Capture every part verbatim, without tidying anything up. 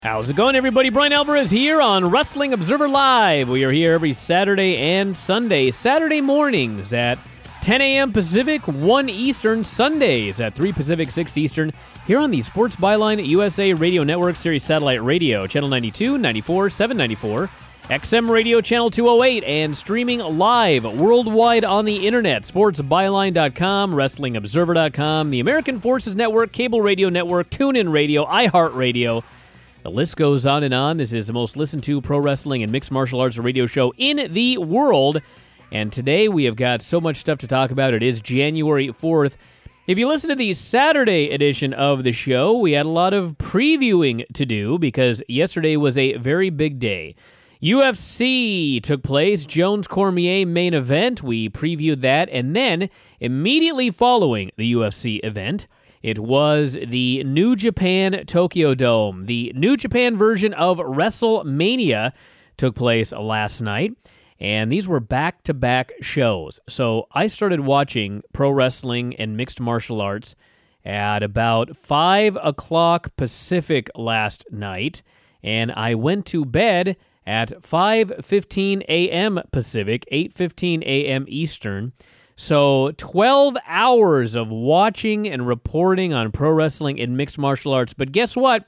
How's it going, everybody? Brian Alvarez here on Wrestling Observer Live. We are here every Saturday and Sunday. Saturday mornings at ten a.m. Pacific, one Eastern. Sundays at three Pacific, six Eastern. Here on the Sports Byline U S A Radio Network, Series Satellite Radio, Channel ninety-two, ninety-four, seven ninety-four, X M Radio Channel two oh eight, and streaming live worldwide on the internet. sports byline dot com, wrestling observer dot com, the American Forces Network, Cable Radio Network, TuneIn Radio, iHeartRadio. The list goes on and on. This is the most listened to pro wrestling and mixed martial arts radio show in the world. And today we have got so much stuff to talk about. It is January fourth. If you listen to the Saturday edition of the show, we had a lot of previewing to do because yesterday was a very big day. U F C took place, Jones Cormier main event. We previewed that. And then immediately following the U F C event, it was the New Japan Tokyo Dome. The New Japan version of WrestleMania took place last night, and these were back-to-back shows. So I started watching pro wrestling and mixed martial arts at about five o'clock Pacific last night, and I went to bed at five fifteen a.m. Pacific, eight fifteen a.m. Eastern. So twelve hours of watching and reporting on pro wrestling and mixed martial arts. But guess what?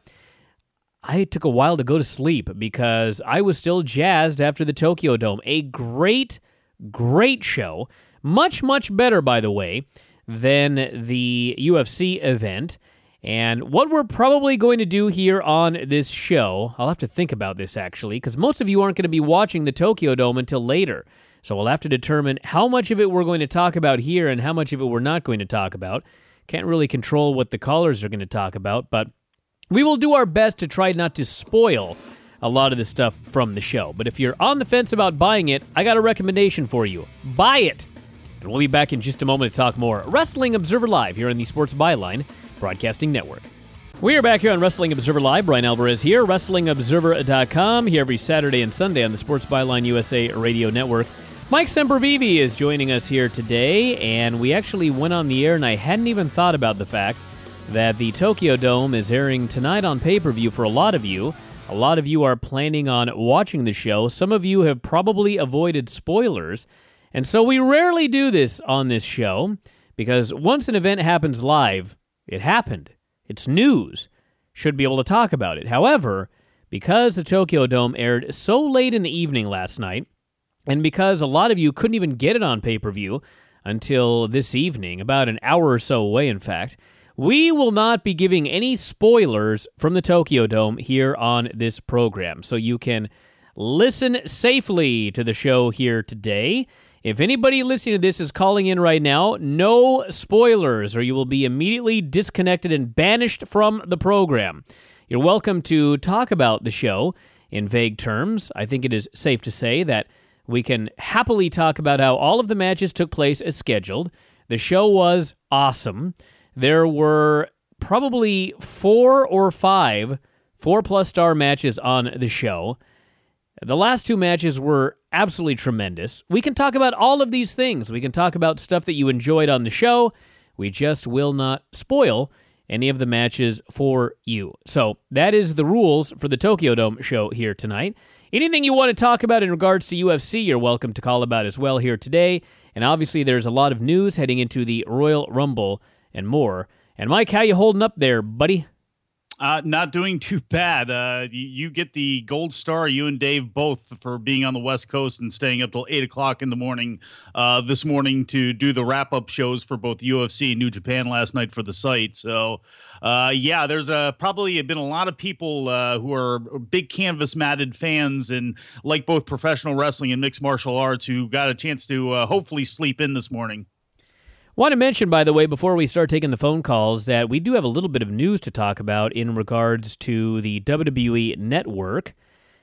I took a while to go to sleep because I was still jazzed after the Tokyo Dome. A great, great show. Much, much better, by the way, than the U F C event. And what we're probably going to do here on this show, I'll have to think about this actually, because most of you aren't going to be watching the Tokyo Dome until later. So we'll have to determine how much of it we're going to talk about here and how much of it we're not going to talk about. Can't really control what the callers are going to talk about, but we will do our best to try not to spoil a lot of the stuff from the show. But if you're on the fence about buying it, I got a recommendation for you. Buy it! And we'll be back in just a moment to talk more Wrestling Observer Live here on the Sports Byline Broadcasting Network. We are back here on Wrestling Observer Live. Brian Alvarez here, wrestling observer dot com, here every Saturday and Sunday on the Sports Byline U S A Radio Network. Mike Sempervive is joining us here today, and we actually went on the air, and I hadn't even thought about the fact that the Tokyo Dome is airing tonight on pay-per-view for a lot of you. A lot of you are planning on watching the show. Some of you have probably avoided spoilers, and so we rarely do this on this show, because once an event happens live, it happened. It's news. Should be able to talk about it. However, because the Tokyo Dome aired so late in the evening last night, and because a lot of you couldn't even get it on pay-per-view until this evening, about an hour or so away, in fact, we will not be giving any spoilers from the Tokyo Dome here on this program. So you can listen safely to the show here today. If anybody listening to this is calling in right now, no spoilers, or you will be immediately disconnected and banished from the program. You're welcome to talk about the show in vague terms. I think it is safe to say that we can happily talk about how all of the matches took place as scheduled. The show was awesome. There were probably four or five four-plus star matches on the show. The last two matches were absolutely tremendous. We can talk about all of these things. We can talk about stuff that you enjoyed on the show. We just will not spoil any of the matches for you. So that is the rules for the Tokyo Dome show here tonight. Anything you want to talk about in regards to U F C, you're welcome to call about as well here today. And obviously there's a lot of news heading into the Royal Rumble and more. And Mike, how you holding up there, buddy? Uh, not doing too bad. Uh, you, you get the gold star, you and Dave both, for being on the West Coast and staying up till eight o'clock in the morning uh, this morning to do the wrap-up shows for both U F C and New Japan last night for the site. So, uh, yeah, there's uh, probably been a lot of people uh, who are big canvas-matted fans and like both professional wrestling and mixed martial arts who got a chance to uh, hopefully sleep in this morning. Want to mention, by the way, before we start taking the phone calls, that we do have a little bit of news to talk about in regards to the W W E Network.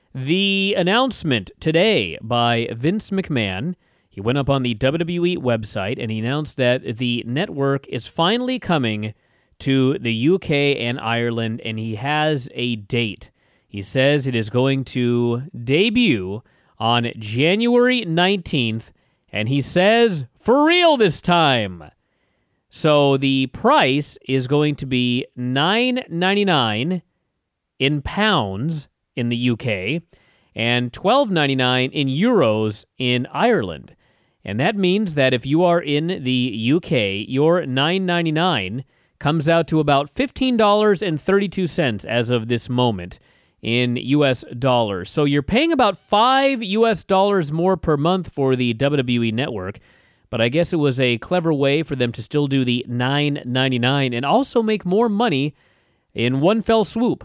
The announcement today by Vince McMahon, he went up on the W W E website and he announced that the network is finally coming to the U K and Ireland, and he has a date. He says it is going to debut on January nineteenth, and he says, for real this time. So the price is going to be nine ninety-nine in pounds in the U K and twelve ninety-nine in euros in Ireland. And that means that if you are in the U K, your nine ninety-nine comes out to about fifteen dollars and thirty-two cents as of this moment in U S dollars. So you're paying about five U S dollars more per month for the W W E Network, but I guess it was a clever way for them to still do the nine ninety-nine and also make more money in one fell swoop.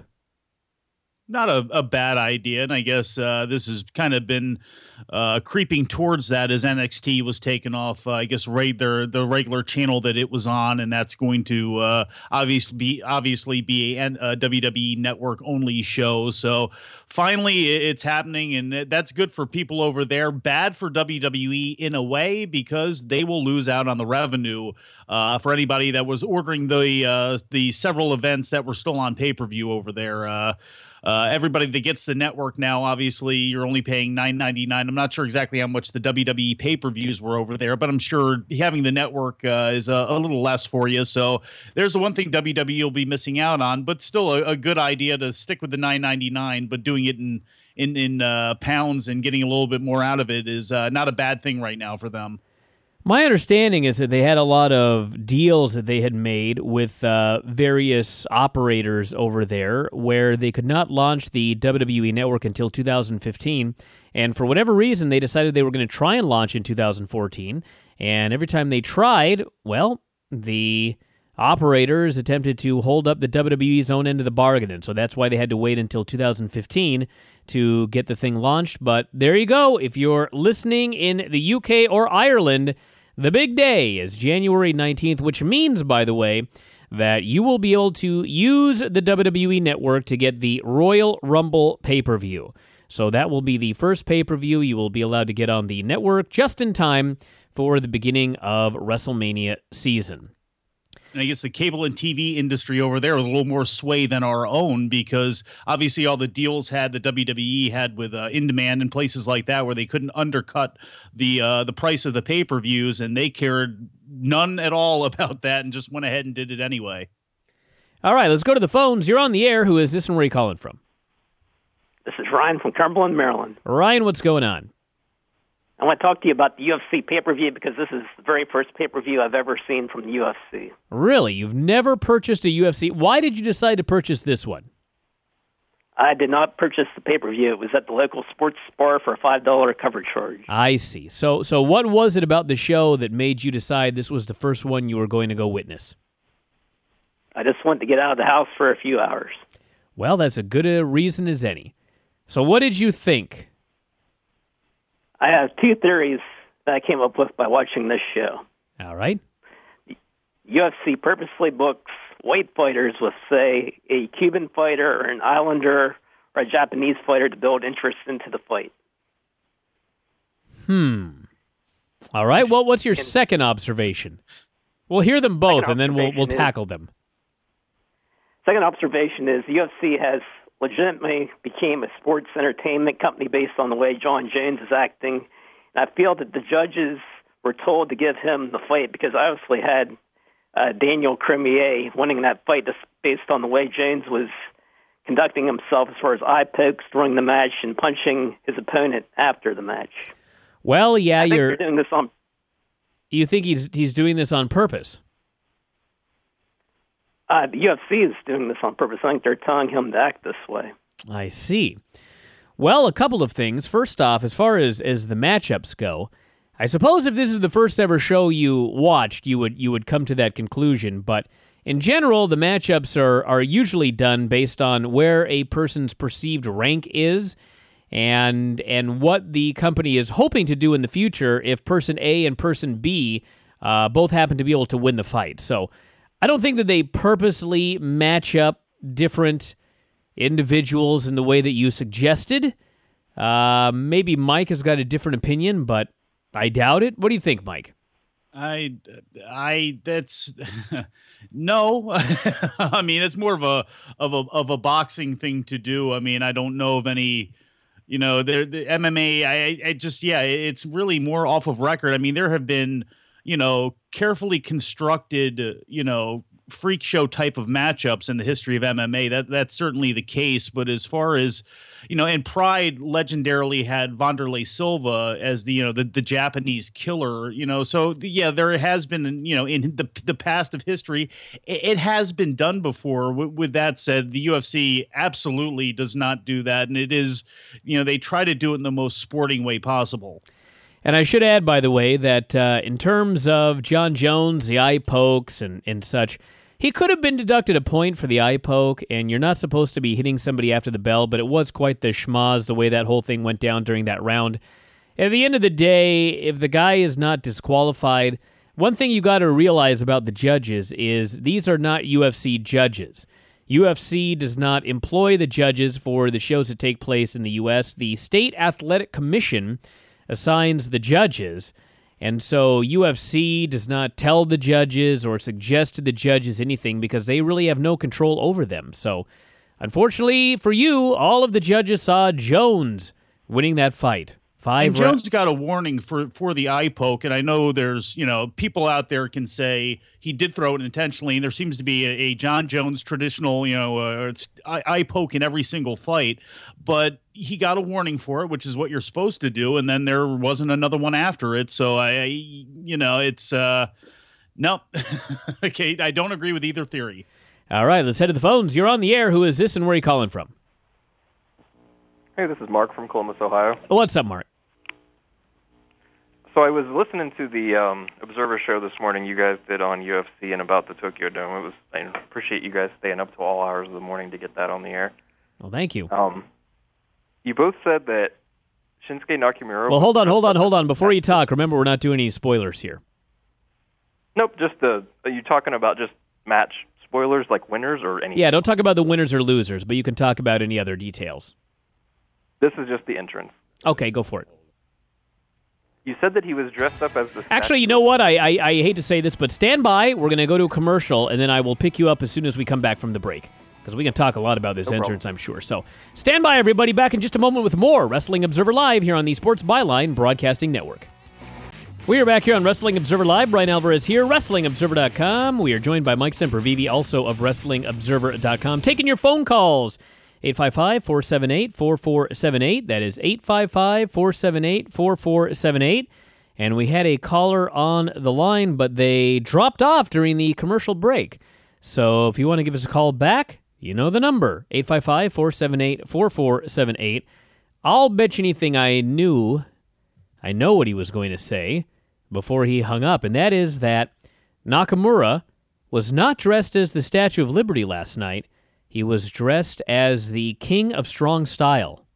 Not a, a bad idea, and I guess uh, this has kind of been uh, creeping towards that as N X T was taken off. Uh, I guess right their the regular channel that it was on, and that's going to uh, obviously be obviously be a, a W W E Network only show. So finally, it's happening, and that's good for people over there. Bad for W W E in a way because they will lose out on the revenue uh, for anybody that was ordering the uh, the several events that were still on pay per view over there. Uh, Uh, everybody that gets the network now, obviously, you're only paying nine ninety-nine. I'm not sure exactly how much the W W E pay-per-views were over there, but I'm sure having the network uh, is a, a little less for you. So there's the one thing W W E will be missing out on, but still a, a good idea to stick with the nine ninety-nine, but doing it in in in uh, pounds and getting a little bit more out of it is uh, not a bad thing right now for them. My understanding is that they had a lot of deals that they had made with uh, various operators over there where they could not launch the W W E Network until two thousand fifteen, and for whatever reason, they decided they were going to try and launch in two thousand fourteen, and every time they tried, well, the operators attempted to hold up the W W E's own end of the bargain, and so that's why they had to wait until two thousand fifteen to get the thing launched. But there you go. If you're listening in the U K or Ireland, the big day is January nineteenth, which means, by the way, that you will be able to use the W W E Network to get the Royal Rumble pay-per-view. So that will be the first pay-per-view you will be allowed to get on the network just in time for the beginning of WrestleMania season. And I guess the cable and T V industry over there with a little more sway than our own because obviously all the deals had the W W E had with uh, In Demand and places like that where they couldn't undercut the uh, the price of the pay-per-views, and they cared none at all about that and just went ahead and did it anyway. All right, let's go to the phones. You're on the air. Who is this and where are you calling from? This is Ryan from Cumberland, Maryland. Ryan, what's going on? I want to talk to you about the U F C pay-per-view because this is the very first pay-per-view I've ever seen from the U F C. Really? You've never purchased a U F C? Why did you decide to purchase this one? I did not purchase the pay-per-view. It was at the local sports bar for a five dollars cover charge. I see. So so what was it about the show that made you decide this was the first one you were going to go witness? I just wanted to get out of the house for a few hours. Well, that's as good a reason as any. So what did you think? I have two theories that I came up with by watching this show. All right. U F C purposely books white fighters with, say, a Cuban fighter or an Islander or a Japanese fighter to build interest into the fight. Hmm. All right. Well, what's your and, second observation? We'll hear them both, and then we'll we'll tackle is, them. Second observation is the U F C has legitimately became a sports entertainment company based on the way John Jones is acting. And I feel that the judges were told to give him the fight because I obviously had uh, Daniel Cormier winning that fight just based on the way Jones was conducting himself as far as eye pokes during the match and punching his opponent after the match. Well, yeah, I think you're they're doing this on. You think he's he's doing this on purpose? Uh, the U F C is doing this on purpose. I think they're telling him to act this way. I see. Well, a couple of things. First off, as far as, as the matchups go, I suppose if this is the first ever show you watched, you would you would come to that conclusion. But in general, the matchups are, are usually done based on where a person's perceived rank is and and what the company is hoping to do in the future if person A and person B uh, both happen to be able to win the fight. So I don't think that they purposely match up different individuals in the way that you suggested. Uh, maybe Mike has got a different opinion, but I doubt it. What do you think, Mike? I, I, that's no. I mean, it's more of a of a of a boxing thing to do. I mean, I don't know of any. You know, the the M M A. I, I just yeah, it's really more off of record. I mean, there have been, you know, carefully constructed, you know, freak show type of matchups in the history of M M A. That that's certainly the case. But as far as, you know, and Pride legendarily had Wanderlei Silva as the, you know, the, the Japanese killer, you know, so the, yeah, there has been, you know, in the the past of history, it, it has been done before. W- with that said, the U F C absolutely does not do that. And it is, you know, they try to do it in the most sporting way possible. And I should add, by the way, that uh, in terms of John Jones, the eye pokes and, and such, he could have been deducted a point for the eye poke, and you're not supposed to be hitting somebody after the bell, but it was quite the schmoz the way that whole thing went down during that round. At the end of the day, if the guy is not disqualified, one thing you got to realize about the judges is these are not U F C judges. U F C does not employ the judges for the shows that take place in the U S. The State Athletic Commission assigns the judges, and so U F C does not tell the judges or suggest to the judges anything because they really have no control over them. So, unfortunately for you, all of the judges saw Jones winning that fight. Five and Jones ra- got a warning for, for the eye poke, and I know there's, you know, people out there can say he did throw it intentionally, and there seems to be a, a John Jones traditional, you know, uh, it's eye, eye poke in every single fight, but he got a warning for it, which is what you're supposed to do, and then there wasn't another one after it, so I, you know, it's, uh, no, okay, I don't agree with either theory. All right, let's head to the phones. You're on the air. Who is this, and where are you calling from? Hey, this is Mark from Columbus, Ohio. What's up, Mark? So I was listening to the um, Observer show this morning you guys did on U F C and about the Tokyo Dome. It was I appreciate you guys staying up to all hours of the morning to get that on the air. Well, thank you. Um, you both said that Shinsuke Nakamura... Well, hold on, hold on, hold on. Before you talk, remember we're not doing any spoilers here. Nope, just the... Are you talking about just match spoilers, like winners or anything? Yeah, don't talk about the winners or losers, but you can talk about any other details. This is just the entrance. Okay, go for it. You said that he was dressed up as the... Actually, you know what? I, I I hate to say this, but stand by. We're going to go to a commercial, and then I will pick you up as soon as we come back from the break, because we can talk a lot about this no entrance, problem. I'm sure. So stand by, everybody. Back in just a moment with more Wrestling Observer Live here on the Sports Byline Broadcasting Network. We are back here on Wrestling Observer Live. Brian Alvarez here, Wrestling Observer dot com. We are joined by Mike Sempervive, also of Wrestling Observer dot com, taking your phone calls. eight five five, four seven eight, four four seven eight. That is eight five five, four seven eight, four four seven eight. And we had a caller on the line, but they dropped off during the commercial break. So if you want to give us a call back, you know the number, eight five five, four seven eight, four four seven eight. I'll bet you anything I knew, I know what he was going to say before he hung up, and that is that Nakamura was not dressed as the Statue of Liberty last night. He was dressed as the King of Strong Style.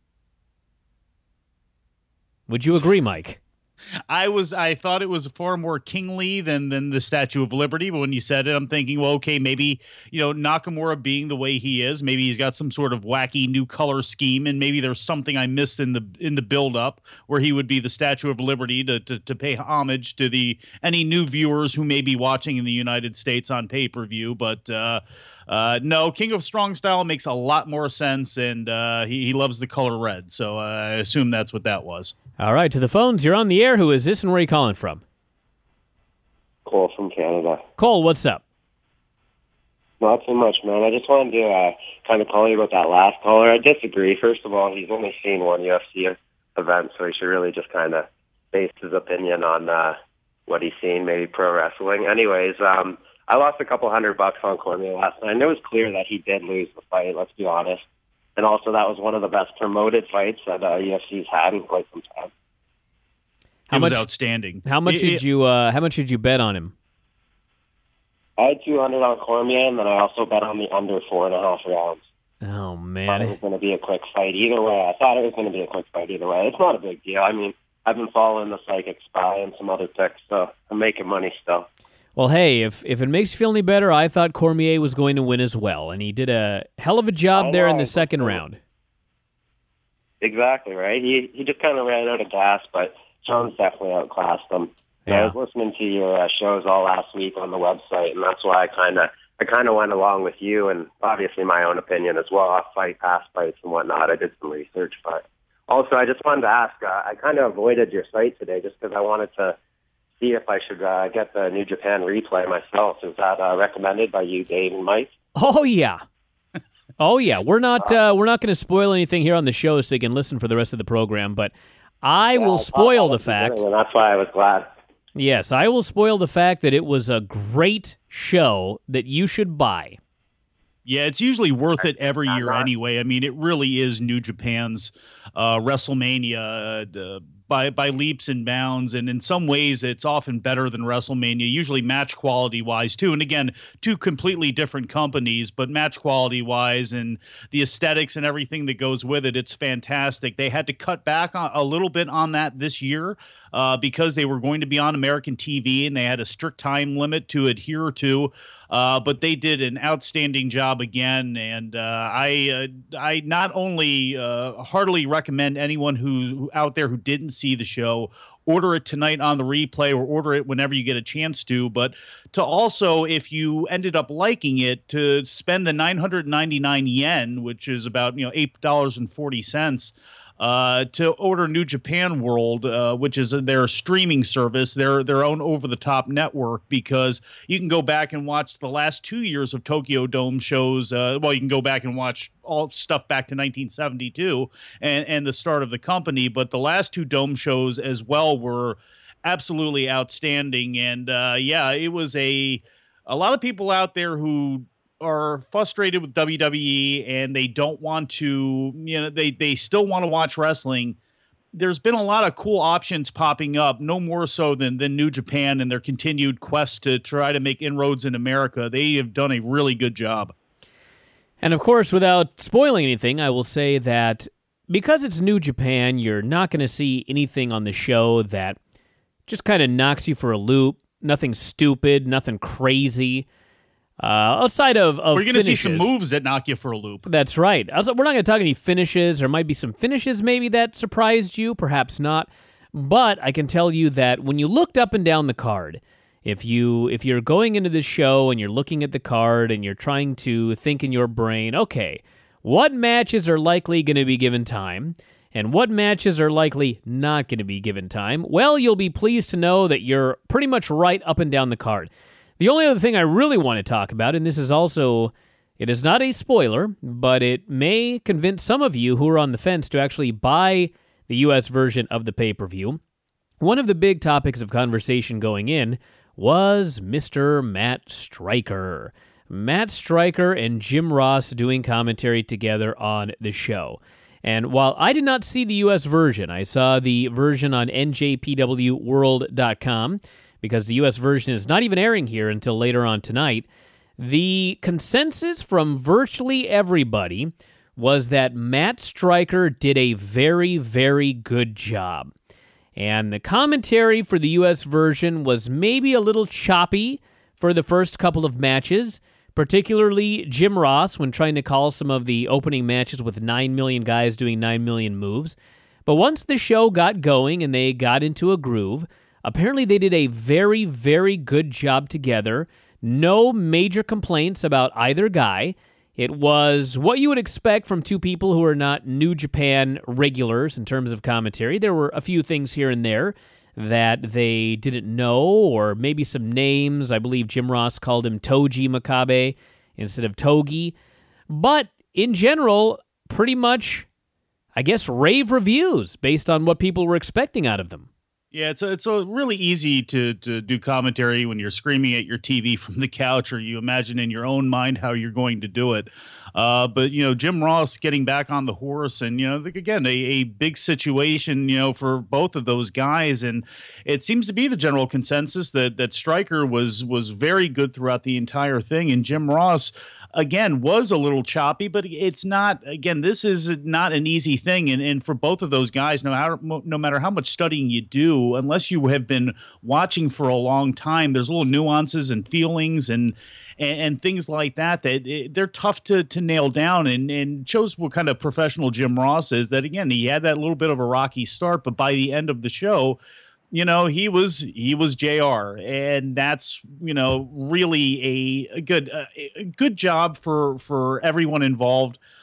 Would you agree, Mike? I was I thought it was far more kingly than than the Statue of Liberty, but when you said it, I'm thinking, well, okay, maybe, you know, Nakamura being the way he is, maybe he's got some sort of wacky new color scheme, and maybe there's something I missed in the in the build up where he would be the Statue of Liberty to to, to pay homage to the any new viewers who may be watching in the United States on pay-per-view. But uh, uh, no, King of Strong Style makes a lot more sense, and uh, he, he loves the color red, so uh, I assume that's what that was. All right, to the phones. You're on the air. Who is this, and where are you calling from? Cole from Canada. Cole, what's up? Not too much, man. I just wanted to uh, kind of call you about that last caller. I disagree. First of all, he's only seen one U F C event, so he should really just kind of base his opinion on uh, what he's seen, maybe pro wrestling. Anyways, um, I lost a couple hundred bucks on Cormier last night. And it was clear that he did lose the fight, let's be honest. And also, that was one of the best promoted fights that uh, U F C's had in quite some time. How it much, was outstanding. How much it, did it, you? Uh, how much did you bet on him? I had two hundred on Cormier, and then I also bet on the under four and a half rounds. Oh I man, thought it was going to be a quick fight either way. I thought it was going to be a quick fight either way. It's not a big deal. I mean, I've been following the Psychic Spy and some other picks, so I'm making money still. Well, hey, if if it makes you feel any better, I thought Cormier was going to win as well, and he did a hell of a job I there know, in the second but- round. Exactly, right? He he just kind of ran out of gas, but Jones definitely outclassed him. And Yeah. I was listening to your uh, shows all last week on the website, and that's why I kind of I kind of went along with you, and obviously my own opinion as well, off fight, past fights, and whatnot. I did some research, but also I just wanted to ask. Uh, I kind of avoided your site today just because I wanted to see if I should uh, get the New Japan replay myself. Is that uh, recommended by you, Dave and Mike? Oh yeah, oh yeah. We're not uh, we're not going to spoil anything here on the show, so you can listen for the rest of the program. But I Yeah, will I spoil thought the at fact. beginning, and that's why I was glad. Yes, I will spoil the fact that it was a great show that you should buy. Yeah, it's usually worth it every I'm year not- anyway. I mean, it really is New Japan's uh, WrestleMania uh, by by leaps and bounds, and in some ways, it's often better than WrestleMania. Usually, match quality wise too. And again, two completely different companies, but match quality wise and the aesthetics and everything that goes with it, it's fantastic. They had to cut back on, a little bit on that this year uh, because they were going to be on American T V and they had a strict time limit to adhere to. Uh, but they did an outstanding job again, and uh, I uh, I not only uh, heartily recommend anyone who, who out there who didn't see the show order it tonight on the replay or order it whenever you get a chance to, but to also, if you ended up liking it, to spend the nine hundred ninety-nine yen, which is about you know eight dollars and forty cents. Uh, to order New Japan World, uh, which is their streaming service, their their own over-the-top network, because you can go back and watch the last two years of Tokyo Dome shows. Uh, well, you can go back and watch all stuff back to nineteen seventy-two and, and the start of the company, but the last two Dome shows as well were absolutely outstanding. And uh, yeah, it was a a lot of people out there who are frustrated with W W E and they don't want to, you know, they, they still want to watch wrestling. There's been a lot of cool options popping up, no more so than, than New Japan and their continued quest to try to make inroads in America. They have done a really good job. And of course, without spoiling anything, I will say that because it's New Japan, you're not going to see anything on the show that just kind of knocks you for a loop. Nothing stupid, nothing crazy. Uh, outside of, of We're going to see finishes. some moves that knock you for a loop. That's right. Also, we're not going to talk any finishes. There might be some finishes maybe that surprised you, perhaps not. But I can tell you that when you looked up and down the card, if you if you're going into this show and you're looking at the card and you're trying to think in your brain, okay, what matches are likely going to be given time and what matches are likely not going to be given time, well, you'll be pleased to know that you're pretty much right up and down the card. The only other thing I really want to talk about, and this is also, it is not a spoiler, but it may convince some of you who are on the fence to actually buy the U S version of the pay-per-view. One of the big topics of conversation going in was Mister Matt Striker. Matt Striker and Jim Ross doing commentary together on the show. And while I did not see the U S version, I saw the version on N J P W world dot com, because the U S version is not even airing here until later on tonight. The consensus from virtually everybody was that Matt Striker did a very, very good job. And the commentary for the U S version was maybe a little choppy for the first couple of matches, particularly Jim Ross when trying to call some of the opening matches with nine million guys doing nine million moves. But once the show got going and they got into a groove, apparently they did a very, very good job together. No major complaints about either guy. It was what you would expect from two people who are not New Japan regulars in terms of commentary. There were a few things here and there that they didn't know, or maybe some names. I believe Jim Ross called him Toji Makabe instead of Togi. But in general, pretty much, I guess, rave reviews based on what people were expecting out of them. Yeah, it's a, it's a really easy to, to do commentary when you're screaming at your T V from the couch, or you imagine in your own mind how you're going to do it. Uh, but, you know, Jim Ross getting back on the horse and, you know, again, a, a big situation, you know, for both of those guys. And it seems to be the general consensus that that Striker was was very good throughout the entire thing. And Jim Ross, again, was a little choppy, but it's not, again, this is not an easy thing. And, and for both of those guys, no matter, no matter how much studying you do, unless you have been watching for a long time, there's little nuances and feelings and and, and things like that that it, they're tough to to nail down. And, and shows what kind of professional Jim Ross is, that, again, he had that little bit of a rocky start, but by the end of the show, you know, he was he was J R, and that's, you know, really a, a good uh, a good job for for everyone involved.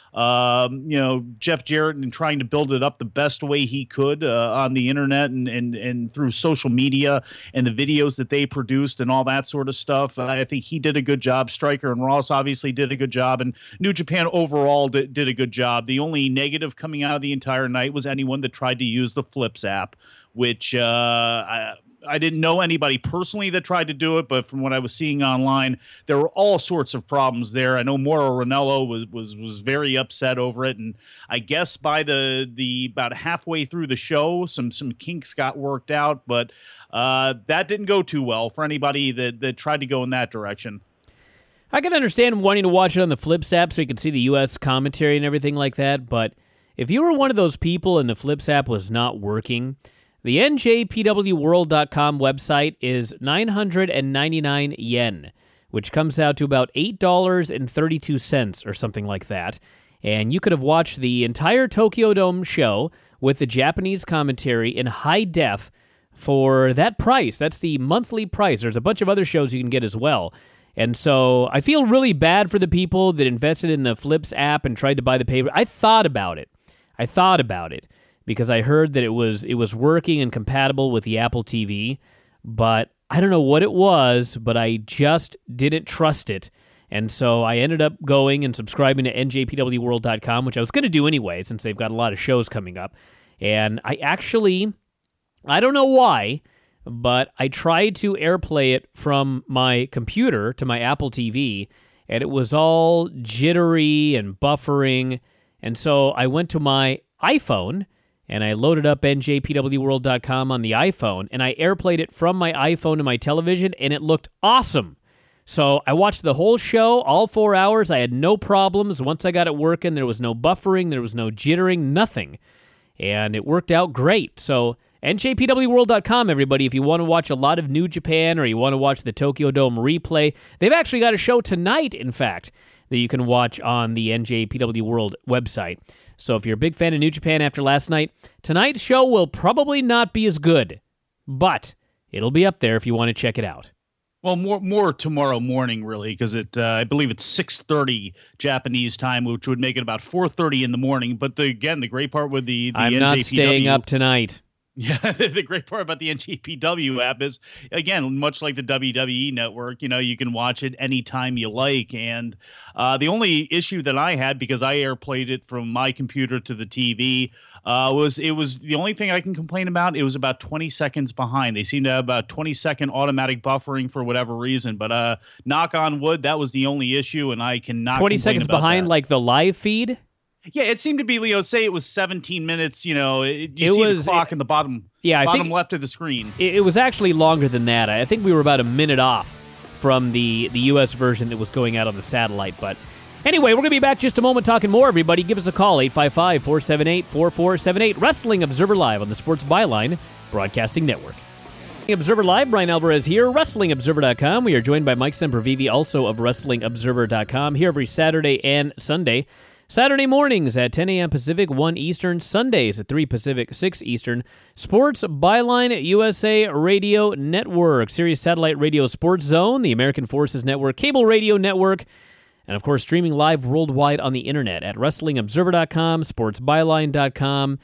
um, you know, Jeff Jarrett and trying to build it up the best way he could uh, on the internet and, and, and through social media and the videos that they produced and all that sort of stuff. I think he did a good job. Stryker and Ross obviously did a good job, and New Japan overall did, did a good job. The only negative coming out of the entire night was anyone that tried to use the Flips app, which uh, I, I didn't know anybody personally that tried to do it, but from what I was seeing online, there were all sorts of problems there. I know Mauro Ranallo was was was very upset over it, and I guess by the the about halfway through the show, some some kinks got worked out, but uh, that didn't go too well for anybody that that tried to go in that direction. I can understand wanting to watch it on the Flips app so you can see the U S commentary and everything like that, but if you were one of those people and the Flips app was not working, the N J P W world dot com website is nine hundred ninety-nine yen, which comes out to about eight dollars and thirty-two cents or something like that. And you could have watched the entire Tokyo Dome show with the Japanese commentary in high def for that price. That's the monthly price. There's a bunch of other shows you can get as well. And so I feel really bad for the people that invested in the Flips app and tried to buy the paper. I thought about it. I thought about it because I heard that it was it was working and compatible with the Apple T V, but I don't know what it was, but I just didn't trust it. And so I ended up going and subscribing to N J P W world dot com, which I was going to do anyway since they've got a lot of shows coming up. And I actually, I don't know why, but I tried to AirPlay it from my computer to my Apple T V, and it was all jittery and buffering. And so I went to my iPhone, and I loaded up N J P W world dot com on the iPhone, and I AirPlayed it from my iPhone to my television, and it looked awesome. So I watched the whole show, all four hours. I had no problems. Once I got it working, there was no buffering, there was no jittering, nothing. And it worked out great. So N J P W world dot com, everybody, if you want to watch a lot of New Japan or you want to watch the Tokyo Dome replay. They've actually got a show tonight, in fact, that you can watch on the N J P W World website. So if you're a big fan of New Japan after last night, tonight's show will probably not be as good, but it'll be up there if you want to check it out. Well, more more tomorrow morning, really, because it uh, I believe it's six thirty Japanese time, which would make it about four thirty in the morning. But the, again, the great part with the, the I'm N J P W, not staying up tonight. Yeah, the great part about the N J P W app is, again, much like the W W E Network, you know, you can watch it anytime you like. And uh, the only issue that I had, because I AirPlayed it from my computer to the T V, uh, was it was the only thing I can complain about. It was about twenty seconds behind. They seem to have about twenty second automatic buffering for whatever reason. But uh, knock on wood, that was the only issue, and I cannot twenty seconds about behind, that. like the live feed? Yeah, it seemed to be, Leo, say it was seventeen minutes, you know, it, you It see was- the clock it- in the bottom, Yeah, I bottom think- left of the screen. It, it was actually longer than that. I think we were about a minute off from the, the U S version that was going out on the satellite. But anyway, we're going to be back just a moment talking more, everybody. Give us a call, eight five five, four seven eight, four four seven eight. Wrestling Observer Live on the Sports Byline Broadcasting Network. Observer Live, Brian Alvarez here, Wrestling Observer dot com. We are joined by Mike Sempervive, also of Wrestling Observer dot com, here every Saturday and Sunday. Saturday mornings at ten a.m. Pacific, one Eastern. Sundays at three Pacific, six Eastern. Sports Byline U S A Radio Network, Sirius Satellite Radio Sports Zone, the American Forces Network, Cable Radio Network, and of course streaming live worldwide on the internet at Wrestling Observer dot com, Sports Byline dot com,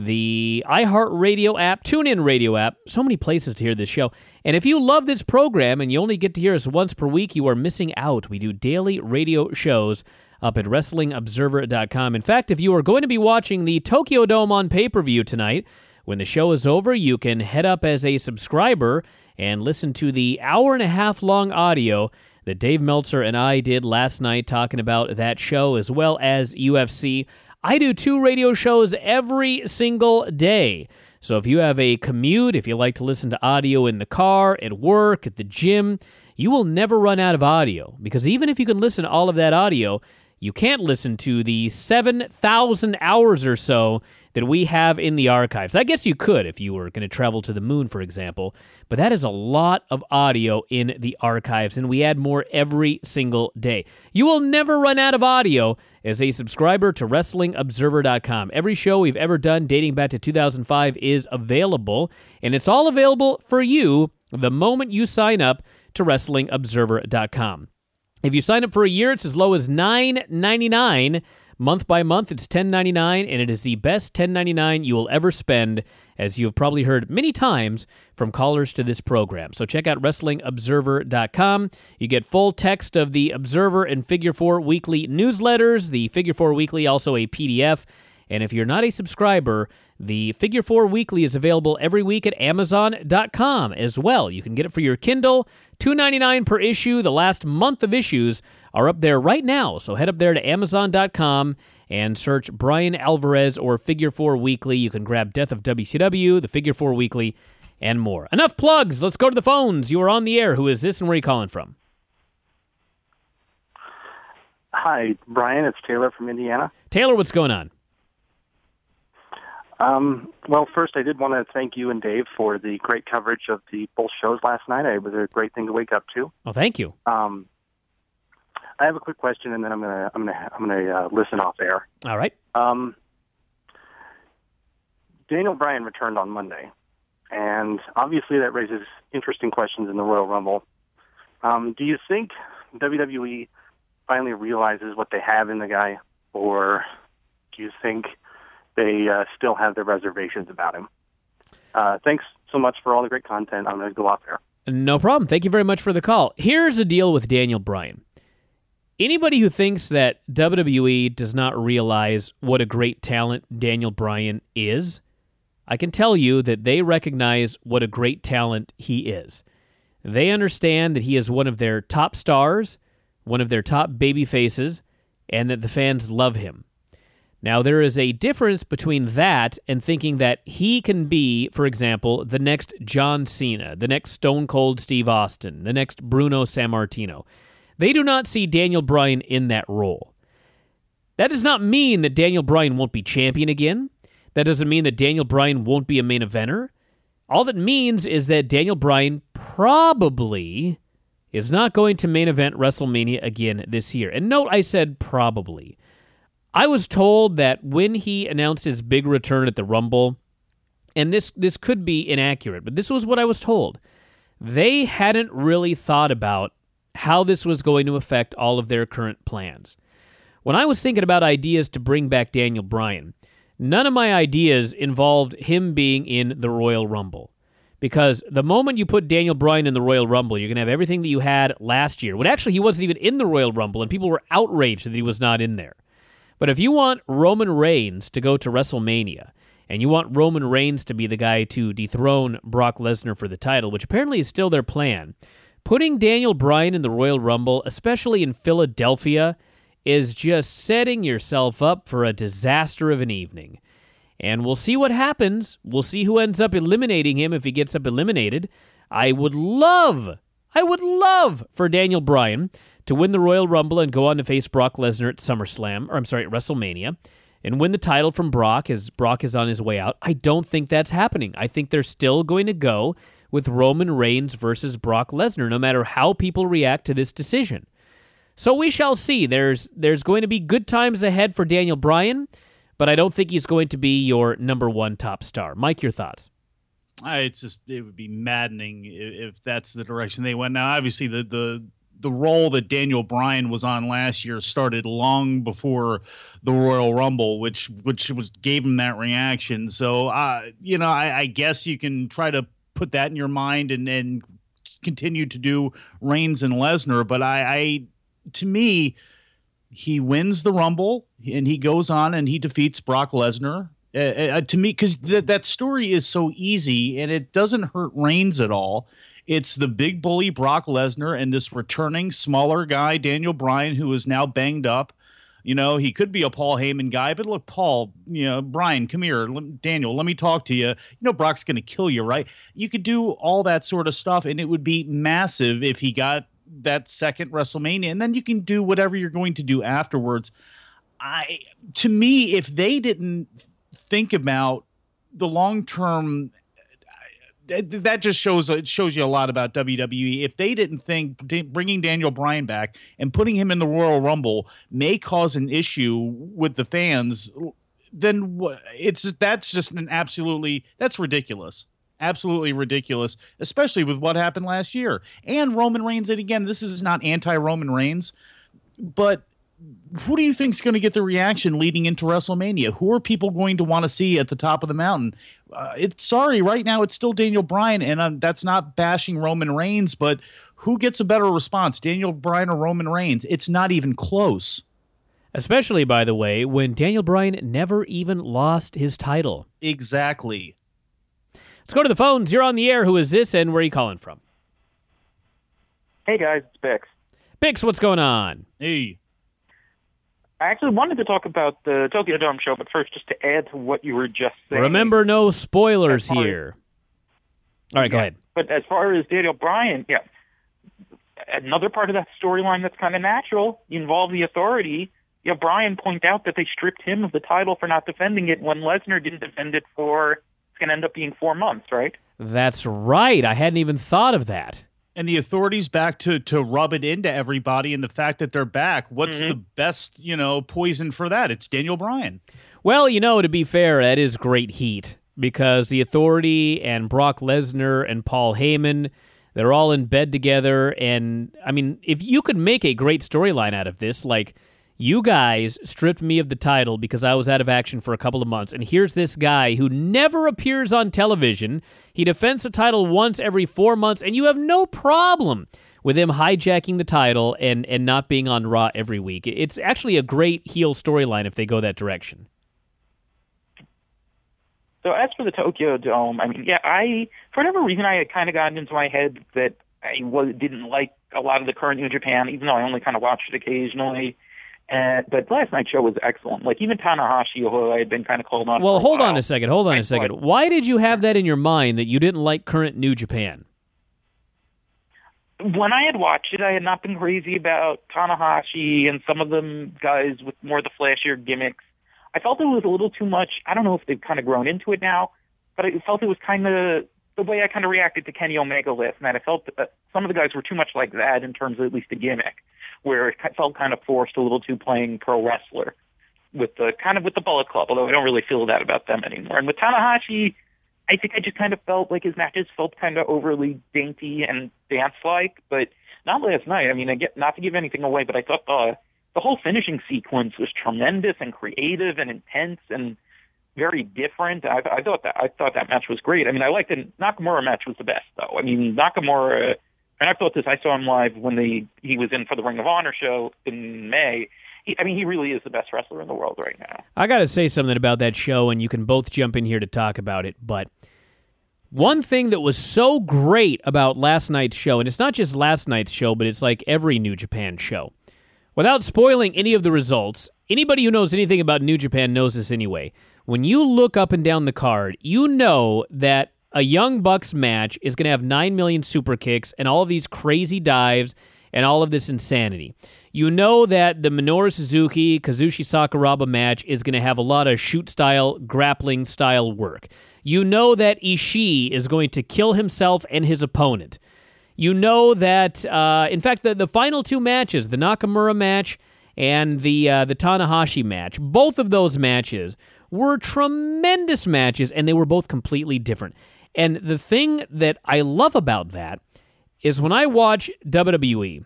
the iHeartRadio app, TuneIn Radio app, so many places to hear this show. And if you love this program and you only get to hear us once per week, you are missing out. We do daily radio shows up at Wrestling Observer dot com. In fact, if you are going to be watching the Tokyo Dome on pay-per-view tonight, when the show is over, you can head up as a subscriber and listen to the hour and a half long audio that Dave Meltzer and I did last night talking about that show as well as U F C. I do two radio shows every single day. So if you have a commute, if you like to listen to audio in the car, at work, at the gym, you will never run out of audio. Because even if you can listen to all of that audio, you can't listen to the seven thousand hours or so that we have in the archives. I guess you could if you were going to travel to the moon, for example, but that is a lot of audio in the archives, and we add more every single day. You will never run out of audio as a subscriber to Wrestling Observer dot com. Every show we've ever done dating back to two thousand five is available, and it's all available for you the moment you sign up to Wrestling Observer dot com. If you sign up for a year, it's as low as nine ninety-nine Month by month, it's ten ninety-nine, and it is the best ten ninety-nine you will ever spend, as you have probably heard many times from callers to this program. So check out wrestling observer dot com. You get full text of the Observer and Figure Four weekly newsletters, the Figure Four Weekly, also a P D F. And if you're not a subscriber, the Figure Four Weekly is available every week at amazon dot com as well. You can get it for your Kindle, two ninety-nine per issue. The last month of issues are up there right now, so head up there to amazon dot com and search Bryan Alvarez or Figure Four Weekly. You can grab Death of W C W, the Figure Four Weekly, and more. Enough plugs. Let's go to the phones. You are on the air. Who is this, and where are you calling from? Hi, Brian. It's Taylor from Indiana. Taylor, what's going on? Um, well, first, I did want to thank you and Dave for the great coverage of the both shows last night. It was a great thing to wake up to. Oh, thank you. Um, I have a quick question, and then I'm gonna I'm gonna I'm gonna uh, listen off air. All right. Um, Daniel Bryan returned on Monday, and obviously that raises interesting questions in the Royal Rumble. Um, do you think W W E finally realizes what they have in the guy, or do you think they uh, still have their reservations about him? Uh, thanks so much for all the great content. I'm going to go off there. No problem. Thank you very much for the call. Here's the deal with Daniel Bryan. Anybody who thinks that W W E does not realize what a great talent Daniel Bryan is, I can tell you that they recognize what a great talent he is. They understand that he is one of their top stars, one of their top baby faces, and that the fans love him. Now, there is a difference between that and thinking that he can be, for example, the next John Cena, the next Stone Cold Steve Austin, the next Bruno Sammartino. They do not see Daniel Bryan in that role. That does not mean that Daniel Bryan won't be champion again. That doesn't mean that Daniel Bryan won't be a main eventer. All that means is that Daniel Bryan probably is not going to main event WrestleMania again this year. And note, I said probably. I was told that when he announced his big return at the Rumble, and this this could be inaccurate, but this was what I was told, they hadn't really thought about how this was going to affect all of their current plans. When I was thinking about ideas to bring back Daniel Bryan, none of my ideas involved him being in the Royal Rumble. Because the moment you put Daniel Bryan in the Royal Rumble, you're going to have everything that you had last year. When actually he wasn't even in the Royal Rumble, and people were outraged that he was not in there. But if you want Roman Reigns to go to WrestleMania, and you want Roman Reigns to be the guy to dethrone Brock Lesnar for the title, which apparently is still their plan, putting Daniel Bryan in the Royal Rumble, especially in Philadelphia, is just setting yourself up for a disaster of an evening. And we'll see what happens. We'll see who ends up eliminating him if he gets up eliminated. I would love, I would love for Daniel Bryan to win the Royal Rumble and go on to face Brock Lesnar at SummerSlam, or I'm sorry, at WrestleMania, and win the title from Brock as Brock is on his way out. I don't think that's happening. I think they're still going to go with Roman Reigns versus Brock Lesnar, no matter how people react to this decision. So we shall see. There's there's going to be good times ahead for Daniel Bryan, but I don't think he's going to be your number one top star. Mike, your thoughts? Uh, it's just it would be maddening if, if that's the direction they went. Now, obviously, the the the role that Daniel Bryan was on last year started long before the Royal Rumble, which which was gave him that reaction. So, uh, you know, I, I guess you can try to put that in your mind and, and continue to do Reigns and Lesnar. But I, I, to me, he wins the Rumble and he goes on and he defeats Brock Lesnar. Uh, uh, to me, because th- that story is so easy and it doesn't hurt Reigns at all. It's the big bully Brock Lesnar and this returning smaller guy, Daniel Bryan, who is now banged up. You know, he could be a Paul Heyman guy, but look, Paul, you know, Brian, come here. Let, Daniel, let me talk to you. You know, Brock's going to kill you, right? You could do all that sort of stuff, and it would be massive if he got that second WrestleMania, and then you can do whatever you're going to do afterwards. I, to me, if they didn't think about the long-term, that just shows it shows you a lot about W W E. If they didn't think bringing Daniel Bryan back and putting him in the Royal Rumble may cause an issue with the fans, then it's that's just an absolutely that's ridiculous. Absolutely ridiculous, especially with what happened last year. And Roman Reigns, and again, this is not anti-Roman Reigns, but who do you think is going to get the reaction leading into WrestleMania? Who are people going to want to see at the top of the mountain? Uh, it's sorry, right now it's still Daniel Bryan, and uh, that's not bashing Roman Reigns, but who gets a better response, Daniel Bryan or Roman Reigns? It's not even close. Especially, by the way, when Daniel Bryan never even lost his title. Exactly. Let's go to the phones. You're on the air. Who is this, and where are you calling from? Hey, guys. It's Bix. Bix, what's going on? Hey. I actually wanted to talk about the Tokyo Dome show, but first, just to add to what you were just saying. Remember, no spoilers here. All right, go yeah, ahead. But as far as Daniel Bryan, yeah, another part of that storyline that's kind of natural, you involve the Authority. Yeah, Bryan point out that they stripped him of the title for not defending it when Lesnar didn't defend it for, it's going to end up being four months, right? That's right. I hadn't even thought of that. And the Authority's back to to rub it into everybody, and the fact that they're back, what's mm-hmm. the best, you know, poison for that? It's Daniel Bryan. Well, you know, to be fair, that is great heat because the Authority and Brock Lesnar and Paul Heyman, they're all in bed together. And, I mean, if you could make a great storyline out of this, like, you guys stripped me of the title because I was out of action for a couple of months, and here's this guy who never appears on television. He defends the title once every four months, and you have no problem with him hijacking the title and, and not being on Raw every week. It's actually a great heel storyline if they go that direction. So as for the Tokyo Dome, I mean, yeah, I, for whatever reason, I had kind of gotten into my head that I was, didn't like a lot of the current New Japan, even though I only kind of watched it occasionally. Uh, but last night's show was excellent. Like, even Tanahashi, who I had been kind of called on Well, for a hold while, on a second. Hold on a second. Why did you have that in your mind that you didn't like current New Japan? When I had watched it, I had not been crazy about Tanahashi and some of them guys with more of the flashier gimmicks. I felt it was a little too much. I don't know if they've kind of grown into it now, but I felt it was kind of the way I kind of reacted to Kenny Omega last night. I felt that some of the guys were too much like that in terms of at least a gimmick, where it felt kind of forced, a little too playing pro wrestler with the kind of with the Bullet Club, although I don't really feel that about them anymore. And with Tanahashi, I think I just kind of felt like his matches felt kind of overly dainty and dance-like, but not last night. I mean, I get, not to give anything away, but I thought the, the whole finishing sequence was tremendous and creative and intense and very different. I, I thought that I thought that match was great. I mean, I liked the Nakamura match was the best, though. I mean, Nakamura, and I thought this. I saw him live when they he was in for the Ring of Honor show in May. He, I mean, he really is the best wrestler in the world right now. I got to say something about that show, and you can both jump in here to talk about it. But one thing that was so great about last night's show, and it's not just last night's show, but it's like every New Japan show. Without spoiling any of the results, anybody who knows anything about New Japan knows this anyway. When you look up and down the card, you know that a Young Bucks match is going to have nine million super kicks and all of these crazy dives and all of this insanity. You know that the Minoru Suzuki, Kazushi Sakuraba match is going to have a lot of shoot-style, grappling-style work. You know that Ishii is going to kill himself and his opponent. You know that, uh, in fact, the, the final two matches, the Nakamura match and the uh, the Tanahashi match, both of those matches were tremendous matches, and they were both completely different. And the thing that I love about that is when I watch W W E,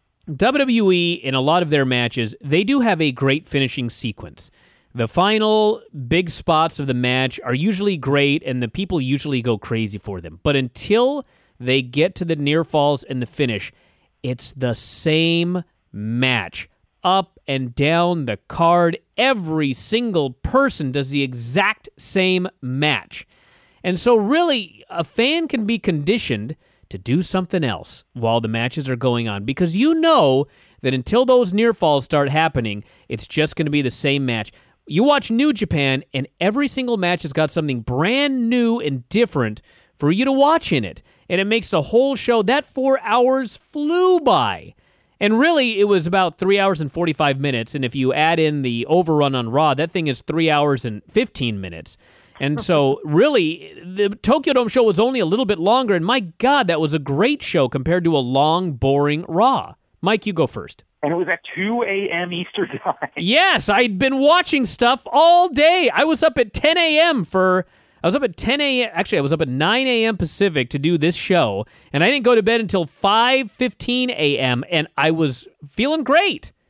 W W E in a lot of their matches, they do have a great finishing sequence. The final big spots of the match are usually great, and the people usually go crazy for them. But until they get to the near falls and the finish, it's the same match. Up and down the card, every single person does the exact same match. And so really, a fan can be conditioned to do something else while the matches are going on, because you know that until those near falls start happening, it's just going to be the same match. You watch New Japan, and every single match has got something brand new and different for you to watch in it. And it makes the whole show, that four hours flew by. And really, it was about three hours and forty-five minutes, and if you add in the overrun on Raw, that thing is three hours and fifteen minutes. And so, really, the Tokyo Dome show was only a little bit longer, and my God, that was a great show compared to a long, boring Raw. Mike, you go first. And it was at two a.m. Eastern time. Yes, I'd been watching stuff all day. I was up at ten a.m. for... I was up at ten a.m. Actually, I was up at nine a.m. Pacific to do this show, and I didn't go to bed until five fifteen a.m., and I was feeling great.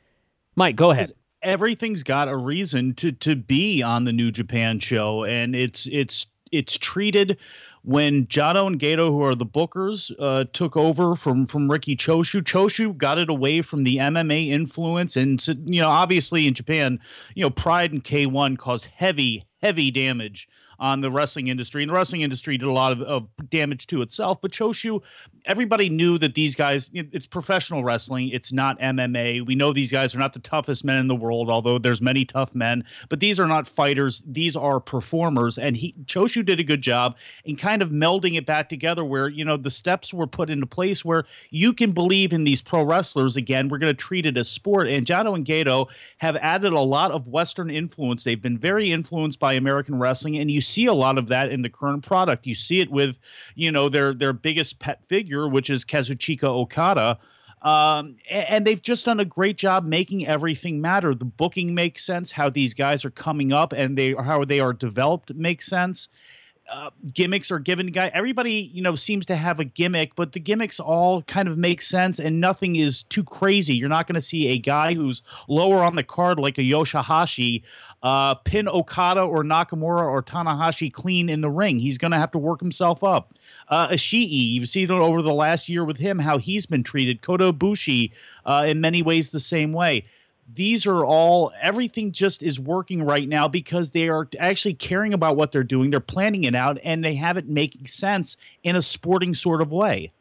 Mike, go ahead. Everything's got a reason to to be on the New Japan show, and it's it's it's treated. When Jado and Gato, who are the bookers, uh, took over from from Riki Choshu, Choshu got it away from the M M A influence, and you know, obviously in Japan, you know, Pride and K one caused heavy, heavy damage on the wrestling industry, and the wrestling industry did a lot of, of damage to itself. But Choshu, everybody knew that these guys, it's professional wrestling. It's not M M A. We know these guys are not the toughest men in the world, although there's many tough men, but these are not fighters. These are performers. And he, Choshu did a good job in kind of melding it back together where, you know, the steps were put into place where you can believe in these pro wrestlers again. We're going to treat it as sport. And Jado and Gato have added a lot of Western influence. They've been very influenced by American wrestling, and you see a lot of that in the current product. You see it with, you know, their their biggest pet figure, which is Kazuchika Okada. Um, and, and they've just done a great job making everything matter. The booking makes sense. How these guys are coming up and they how they are developed makes sense. Uh, gimmicks are given to guy. Everybody, you know, seems to have a gimmick, but the gimmicks all kind of make sense and nothing is too crazy. You're not going to see a guy who's lower on the card like a Yoshihashi uh, pin Okada or Nakamura or Tanahashi clean in the ring. He's going to have to work himself up. Uh, Ishii, you've seen it over the last year with him, how he's been treated. Kota Ibushi, uh, in many ways the same way. These are all, everything just is working right now because they are actually caring about what they're doing. They're planning it out and they have it making sense in a sporting sort of way.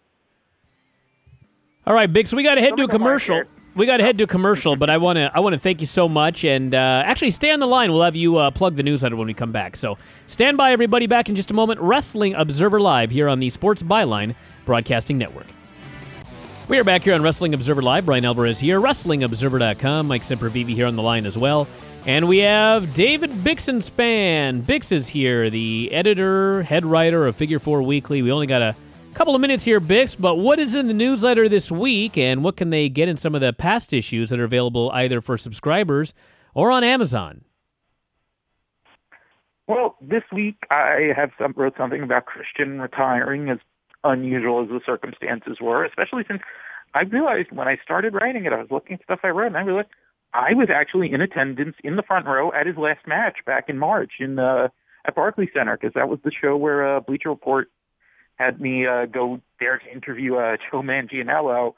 All right, Big, so we got to head to a commercial. We got to head to a commercial, but I want to I want to thank you so much. And uh, actually, stay on the line. We'll have you uh, plug the newsletter when we come back. So stand by, everybody. Back in just a moment. Wrestling Observer Live here on the Sports Byline Broadcasting Network. We are back here on Wrestling Observer Live. Brian Alvarez here, Wrestling Observer dot com. Mike Sempervive here on the line as well. And we have David Bixenspan. Bix is here, the editor, head writer of Figure Four Weekly. We only got a couple of minutes here, Bix, but what is in the newsletter this week, and what can they get in some of the past issues that are available either for subscribers or on Amazon? Well, this week I have some, wrote something about Christian retiring, as unusual as the circumstances were, especially since I realized when I started writing it, I was looking at stuff I wrote, and I realized I was actually in attendance in the front row at his last match back in March in uh, at Barclays Center, because that was the show where uh, Bleacher Report had me uh, go there to interview uh, Joe Manganiello,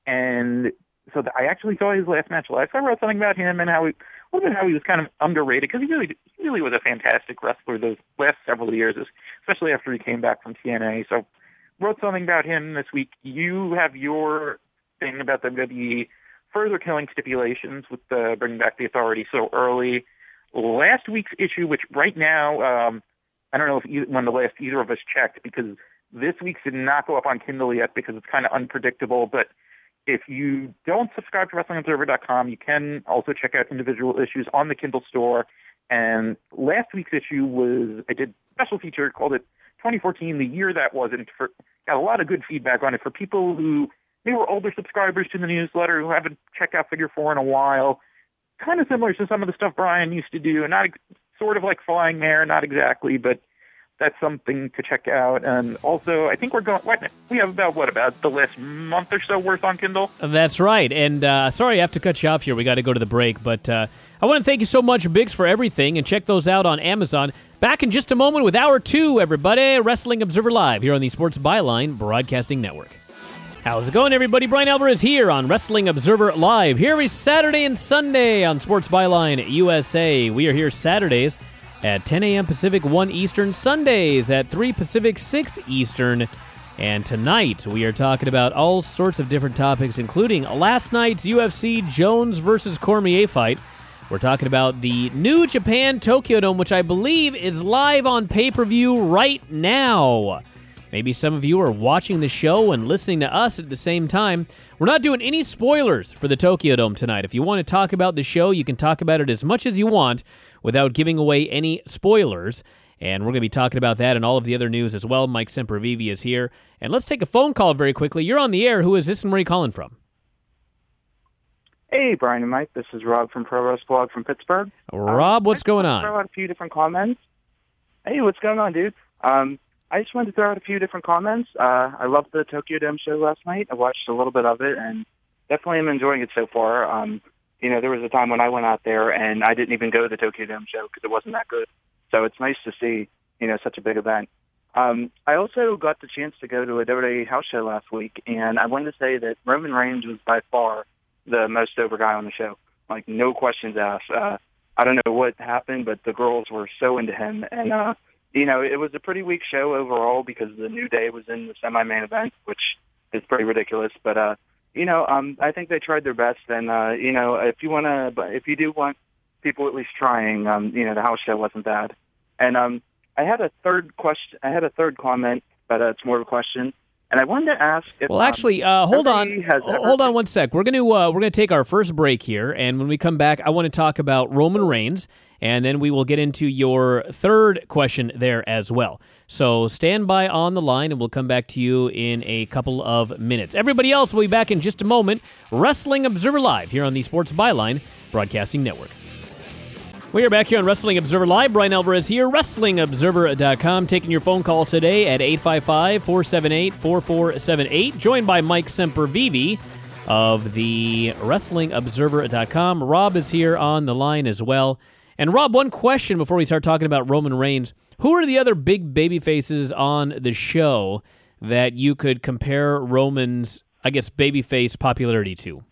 and so the, I actually saw his last match live. So I wrote something about him and how he, a little bit how he was kind of underrated, because he really, he really was a fantastic wrestler those last several years, especially after he came back from T N A. So wrote something about him this week. You have your thing about W W E further killing stipulations with uh, bringing back the Authority so early. Last week's issue, which right now, um, I don't know if either, when the last either of us checked, because this week's did not go up on Kindle yet because it's kind of unpredictable. But if you don't subscribe to Wrestling Observer dot com, you can also check out individual issues on the Kindle store. And last week's issue was, I did a special feature, called it twenty fourteen, the year that wasn't. For, got a lot of good feedback on it for people who maybe were older subscribers to the newsletter who haven't checked out Figure Four in a while. Kind of similar to some of the stuff Brian used to do, not ex- sort of like Flying Mare, not exactly, but that's something to check out. And also, I think we're going, what, we have about, what, about the last month or so worth on Kindle? That's right. And uh, sorry, I have to cut you off here. We got to go to the break. But uh, I want to thank you so much, Biggs, for everything. And check those out on Amazon. Back in just a moment with Hour two, everybody. Wrestling Observer Live here on the Sports Byline Broadcasting Network. How's it going, everybody? Brian Alvarez here on Wrestling Observer Live. Here every Saturday and Sunday on Sports Byline U S A. We are here Saturdays at ten a.m. Pacific, one Eastern, Sundays at three Pacific, six Eastern. And tonight we are talking about all sorts of different topics, including last night's U F C Jones versus Cormier fight. We're talking about the New Japan Tokyo Dome, which I believe is live on pay-per-view right now. Maybe some of you are watching the show and listening to us at the same time. We're not doing any spoilers for the Tokyo Dome tonight. If you want to talk about the show, you can talk about it as much as you want without giving away any spoilers. And we're going to be talking about that and all of the other news as well. Mike Sempervive is here. And let's take a phone call very quickly. You're on the air. Who is this and where are you calling from? Hey, Brian and Mike. This is Rob from Pro Wrestling Blog from Pittsburgh. Rob, um, what's going on? Throw out a few different comments. Hey, what's going on, dude? Um... I just wanted to throw out a few different comments. Uh, I loved the Tokyo Dome show last night. I watched a little bit of it, and definitely am enjoying it so far. Um, you know, there was a time when I went out there and I didn't even go to the Tokyo Dome show because it wasn't that good. So it's nice to see, you know, such a big event. Um, I also got the chance to go to a W W E house show last week, and I wanted to say that Roman Reigns was by far the most over guy on the show. Like, no questions asked. Uh, I don't know what happened, but the girls were so into him. And, uh, you know, it was a pretty weak show overall because the New Day was in the semi-main event, which is pretty ridiculous. But, uh, you know, um, I think they tried their best. And, uh, you know, if you want to, if you do want people at least trying, um, you know, the house show wasn't bad. And um, I had a third question. I had a third comment, but uh, it's more of a question. And I wanted to ask if well, actually, uh, hold on, hold ever... on one sec. We're gonna uh, we're gonna take our first break here, and when we come back, I want to talk about Roman Reigns, and then we will get into your third question there as well. So stand by on the line, and we'll come back to you in a couple of minutes. Everybody else will be back in just a moment. Wrestling Observer Live here on the Sports Byline Broadcasting Network. We are back here on Wrestling Observer Live. Brian Alvarez here, Wrestling Observer dot com, taking your phone calls today at eight five five, four seven eight, four four seven eight. Joined by Mike Sempervive of the Wrestling Observer dot com. Rob is here on the line as well. And Rob, one question before we start talking about Roman Reigns. Who are the other big baby faces on the show that you could compare Roman's, I guess, babyface popularity to?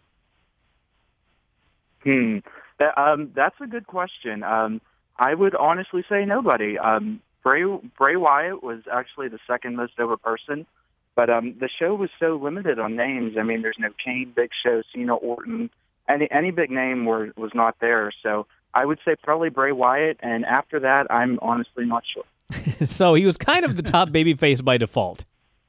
Hmm. That, um, that's a good question. Um, I would honestly say nobody. Um, Bray, Bray Wyatt was actually the second most over person, but um, the show was so limited on names. I mean, there's no Kane, Big Show, Cena, Orton. Any any big name were, was not there. So I would say probably Bray Wyatt, and after that, I'm honestly not sure. So he was kind of the top babyface by default.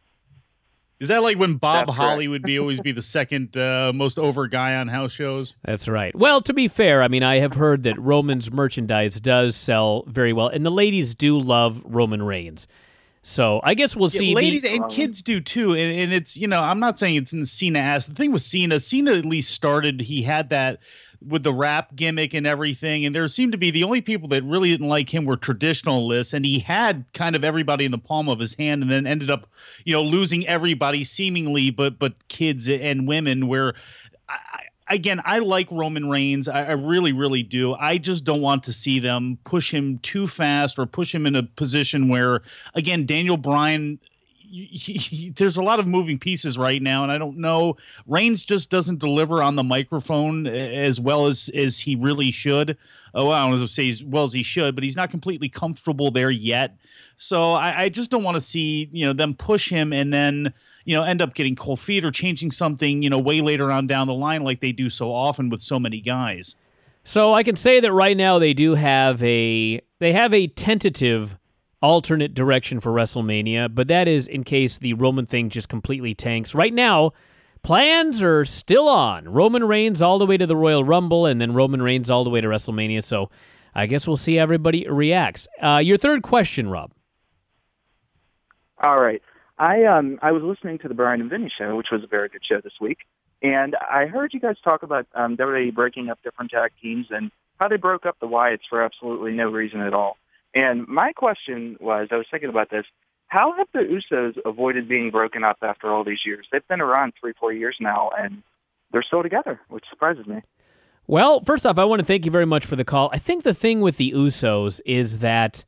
Is that like when Bob That's Holly correct. would be always be the second uh, most over guy on house shows? That's right. Well, to be fair, I mean, I have heard that Roman's merchandise does sell very well, and the ladies do love Roman Reigns. So I guess we'll Yeah, see. ladies the, and kids do too, and, and it's, you know, I'm not saying it's in the Cena ass. The thing with Cena, Cena at least started. He had that with the rap gimmick and everything, and there seemed to be the only people that really didn't like him were traditionalists, and he had kind of everybody in the palm of his hand, and then ended up, you know, losing everybody seemingly, but but kids and women. Where I, again, I like Roman Reigns, I, I really, really do. I just don't want to see them push him too fast or push him in a position where, again, Daniel Bryan. He, he, there's a lot of moving pieces right now, and I don't know. Reigns just doesn't deliver on the microphone as well as, as he really should. Oh, I don't want to say as well as he should, but he's not completely comfortable there yet. So I, I just don't want to see, you know, them push him and then, you know, end up getting cold feet or changing something, you know, way later on down the line like they do so often with so many guys. So I can say that right now they do have a they have a tentative alternate direction for WrestleMania, but that is in case the Roman thing just completely tanks. Right now, plans are still on. Roman Reigns all the way to the Royal Rumble, and then Roman Reigns all the way to WrestleMania, so I guess we'll see how everybody reacts. Uh, your third question, Rob. All right. I um I was listening to the Brian and Vinny show, which was a very good show this week, and I heard you guys talk about um, W W E breaking up different tag teams and how they broke up the Wyatts for absolutely no reason at all. And my question was, I was thinking about this, how have the Usos avoided being broken up after all these years? They've been around three, four years now, and they're still together, which surprises me. Well, first off, I want to thank you very much for the call. I think the thing with the Usos is that,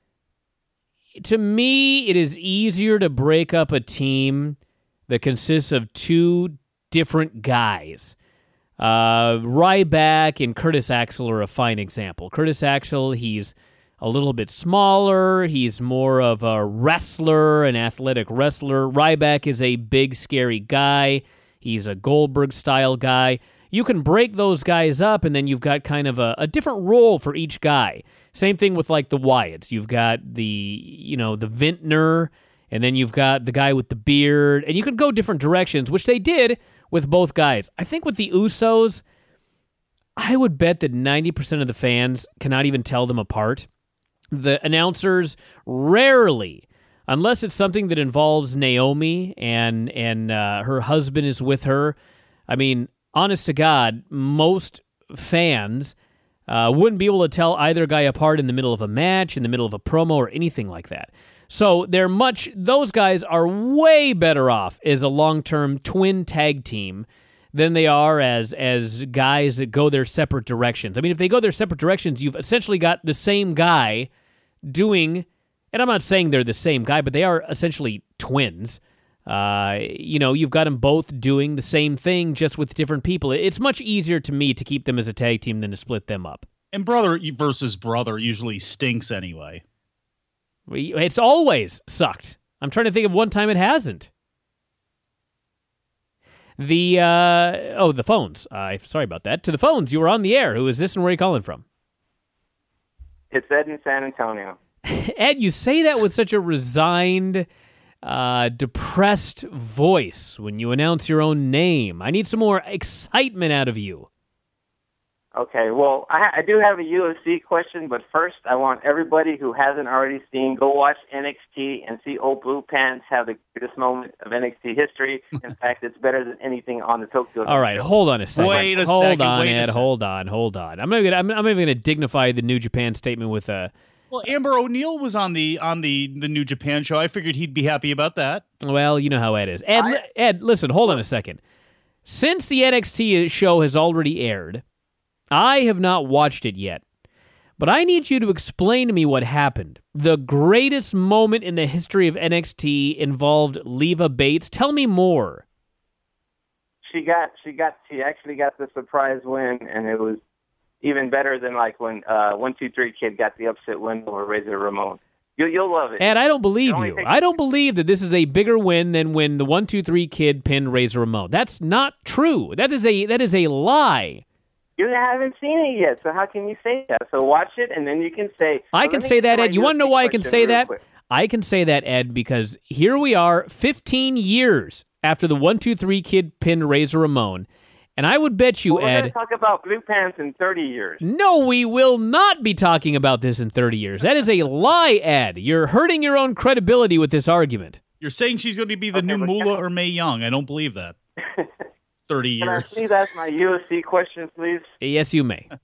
to me, it is easier to break up a team that consists of two different guys. Uh, Ryback and Curtis Axel are a fine example. Curtis Axel, he's a little bit smaller. He's more of a wrestler, an athletic wrestler. Ryback is a big, scary guy. He's a Goldberg-style guy. You can break those guys up, and then you've got kind of a, a different role for each guy. Same thing with, like, the Wyatts. You've got the, you know, the vintner, and then you've got the guy with the beard, and you can go different directions, which they did with both guys. I think with the Usos, I would bet that ninety percent of the fans cannot even tell them apart. The announcers rarely, unless it's something that involves Naomi and and uh, her husband is with her. I mean, honest to God, most fans uh, wouldn't be able to tell either guy apart in the middle of a match, in the middle of a promo, or anything like that. So they're much; those guys are way better off as a long-term twin tag team than they are as as guys that go their separate directions. I mean, if they go their separate directions, you've essentially got the same guy doing, and I'm not saying they're the same guy, but they are essentially twins. Uh, you know, you've got them both doing the same thing, just with different people. It's much easier to me to keep them as a tag team than to split them up. And brother versus brother usually stinks anyway. It's always sucked. I'm trying to think of one time it hasn't. The, uh, oh, the phones. Uh, sorry about that. To the phones. You were on the air. Who is this and where are you calling from? It's Ed in San Antonio. Ed, you say that with such a resigned, uh, depressed voice when you announce your own name. I need some more excitement out of you. Okay, well, I, I do have a U F C question, but first I want everybody who hasn't already seen, go watch N X T and see Old Blue Pants have the greatest moment of N X T history. In fact, it's better than anything on the Tokyo. All right, hold on a second. Wait a hold second. on, wait Ed. a Hold on, hold on. I'm not gonna. I'm, I'm even going to dignify the New Japan statement with a. Well, Amber O'Neil was on the on the the New Japan show. I figured he'd be happy about that. Well, you know how Ed is. Ed, I, Ed, listen, hold on a second. Since the N X T show has already aired, I have not watched it yet, but I need you to explain to me what happened. The greatest moment in the history of N X T involved Leva Bates. Tell me more. She got, she got, she actually got the surprise win, and it was even better than like when uh, one two three Kid got the upset win over Razor Ramon. You, you'll love it. And I don't believe you. Thing- I don't believe that this is a bigger win than when the one two three Kid pinned Razor Ramon. That's not true. That is a that is a lie. You haven't seen it yet, so how can you say that? So watch it, and then you can say... I so can let me say that, get Ed. my You want to know U F C why I can question say real that? quick. I can say that, Ed, because here we are fifteen years after the one two three Kid pinned Razor Ramon, and I would bet you, Well, we're Ed... going to talk about Blue Pants in thirty years. No, we will not be talking about this in thirty years. That is a lie, Ed. You're hurting your own credibility with this argument. You're saying she's going to be the Okay, new but Moolah can I- or Mae Young. I don't believe that. thirty Can I years. please ask my U F C question, please? Yes, you may.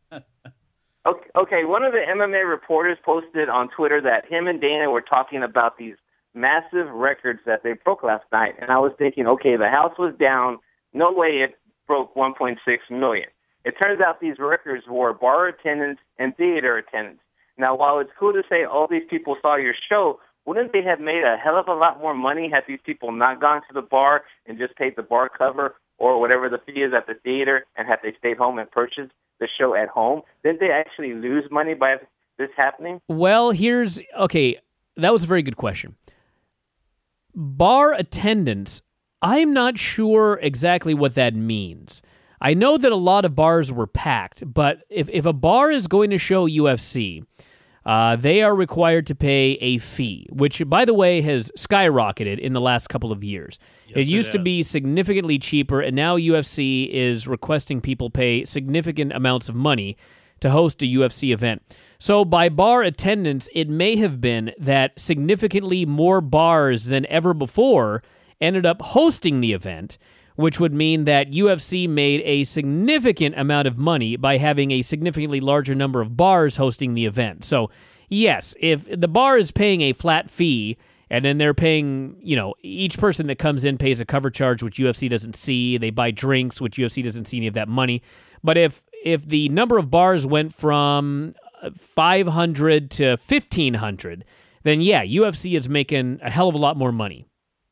Okay, okay, one of the M M A reporters posted on Twitter that him and Dana were talking about these massive records that they broke last night, and I was thinking, okay, the house was down. No way it broke one point six million. It turns out these records were bar attendance and theater attendance. Now, while it's cool to say all these people saw your show, wouldn't they have made a hell of a lot more money had these people not gone to the bar and just paid the bar cover or whatever the fee is at the theater, and had they stayed home and purchased the show at home? Didn't they actually lose money by this happening? Well, here's... Okay, that was a very good question. Bar attendance, I'm not sure exactly what that means. I know that a lot of bars were packed, but if, if a bar is going to show U F C, uh, they are required to pay a fee, which, by the way, has skyrocketed in the last couple of years. Yes, it it used to has. be significantly cheaper, and now U F C is requesting people pay significant amounts of money to host a U F C event. So by bar attendance, it may have been that significantly more bars than ever before ended up hosting the event, which would mean that U F C made a significant amount of money by having a significantly larger number of bars hosting the event. So yes, if the bar is paying a flat fee, and then they're paying, you know, each person that comes in pays a cover charge, which U F C doesn't see. They buy drinks, which U F C doesn't see any of that money. But if if the number of bars went from five hundred to fifteen hundred, then yeah, U F C is making a hell of a lot more money.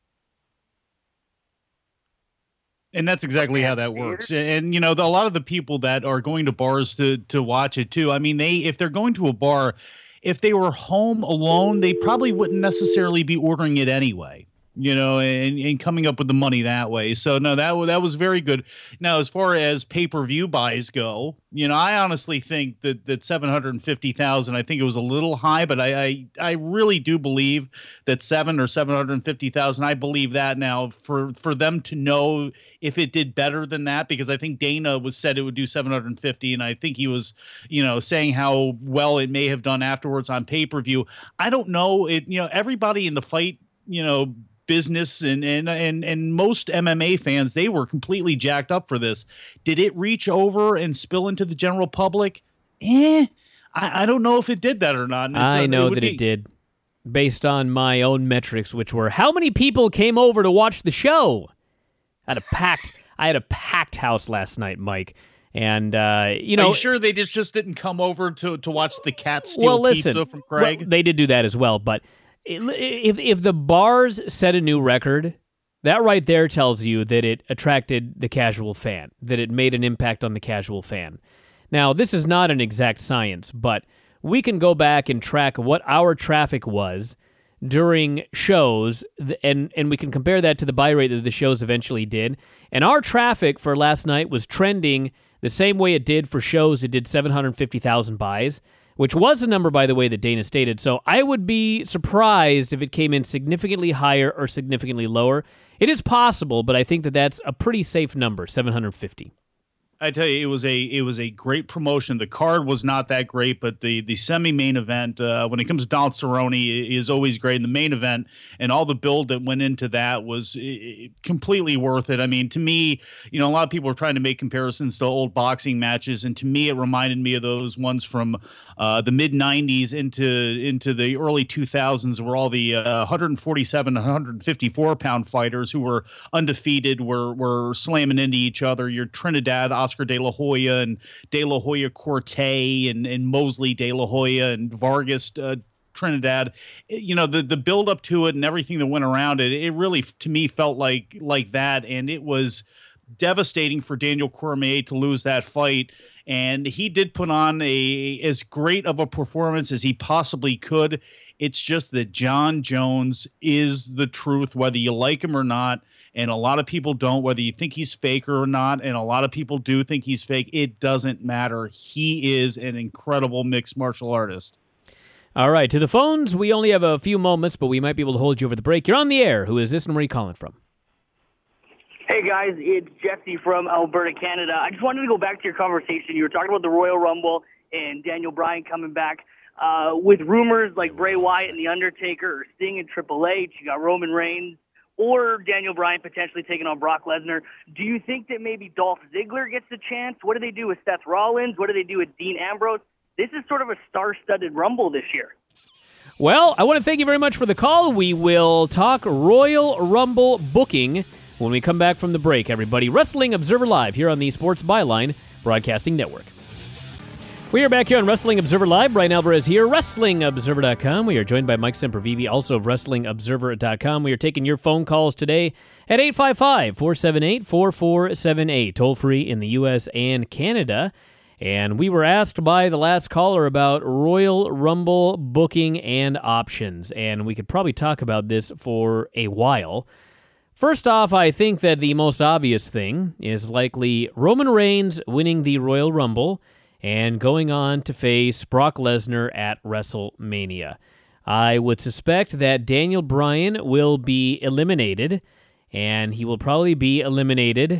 And that's exactly how that works. And, you know, the, a lot of the people that are going to bars to to watch it, too, I mean, they if they're going to a bar, if they were home alone, they probably wouldn't necessarily be ordering it anyway, you know, and, and coming up with the money that way. So, no, that, that was very good. Now, as far as pay-per-view buys go, you know, I honestly think that, that seven hundred fifty thousand, I think it was a little high, but I, I, I really do believe that seven or seven hundred fifty thousand, I believe that now for, for them to know if it did better than that, because I think Dana was said it would do seven hundred fifty, and I think he was, you know, saying how well it may have done afterwards on pay-per-view. I don't know. It, you know, everybody in the fight, you know, business and, and and and most M M A fans, they were completely jacked up for this. Did it reach over and spill into the general public? Eh, I, I don't know if it did that or not. It's, I uh, know it that be, it did, based on my own metrics, which were how many people came over to watch the show. I had a packed, I had a packed house last night, Mike. And, uh, you know. Are you sure they just, just didn't come over to, to watch the cat steal well, listen, pizza from Craig? Well, they did do that as well. But if if the bars set a new record, that right there tells you that it attracted the casual fan, that it made an impact on the casual fan. Now, this is not an exact science, but we can go back and track what our traffic was during shows, and, and we can compare that to the buy rate that the shows eventually did. And our traffic for last night was trending the same way it did for shows. It did seven hundred fifty thousand buys, which was a number, by the way, that Dana stated. So I would be surprised if it came in significantly higher or significantly lower. It is possible, but I think that that's a pretty safe number, seven hundred fifty. I tell you, it was a it was a great promotion. The card was not that great, but the the semi main event, uh, when it comes to Donald Cerrone, is always great. And the main event and all the build that went into that was uh, completely worth it. I mean, to me, you know, a lot of people are trying to make comparisons to old boxing matches, and to me, it reminded me of those ones from uh, the mid nineties into into the early two thousands, where all the uh, one forty-seven, one fifty-four pound fighters who were undefeated were were slamming into each other. Your Trinidad, Oscar De La Hoya and De La Hoya Corte and, and Mosley De La Hoya and Vargas uh, Trinidad. You know, the the build up to it and everything that went around it, it really, to me, felt like like that. And it was devastating for Daniel Cormier to lose that fight. And he did put on a as great of a performance as he possibly could. It's just that John Jones is the truth, whether you like him or not. And a lot of people don't, whether you think he's fake or not. And a lot of people do think he's fake. It doesn't matter. He is an incredible mixed martial artist. All right, to the phones. We only have a few moments, but we might be able to hold you over the break. You're on the air. Who is this and where are you calling from? Hey, guys. It's Jesse from Alberta, Canada. I just wanted to go back to your conversation. You were talking about the Royal Rumble and Daniel Bryan coming back. Uh, with rumors like Bray Wyatt and The Undertaker or Sting and Triple H, you got Roman Reigns, or Daniel Bryan potentially taking on Brock Lesnar. Do you think that maybe Dolph Ziggler gets the chance? What do they do with Seth Rollins? What do they do with Dean Ambrose? This is sort of a star-studded Rumble this year. Well, I want to thank you very much for the call. We will talk Royal Rumble booking when we come back from the break, everybody. Wrestling Observer Live here on the Sports Byline Broadcasting Network. We are back here on Wrestling Observer Live. Brian Alvarez here, Wrestling Observer dot com. We are joined by Mike Sempervive, also of Wrestling Observer dot com. We are taking your phone calls today at eight five five, four seven eight, four four seven eight, toll-free in the U S and Canada. And we were asked by the last caller about Royal Rumble booking and options, and we could probably talk about this for a while. First off, I think that the most obvious thing is likely Roman Reigns winning the Royal Rumble and going on to face Brock Lesnar at WrestleMania. I would suspect that Daniel Bryan will be eliminated, and he will probably be eliminated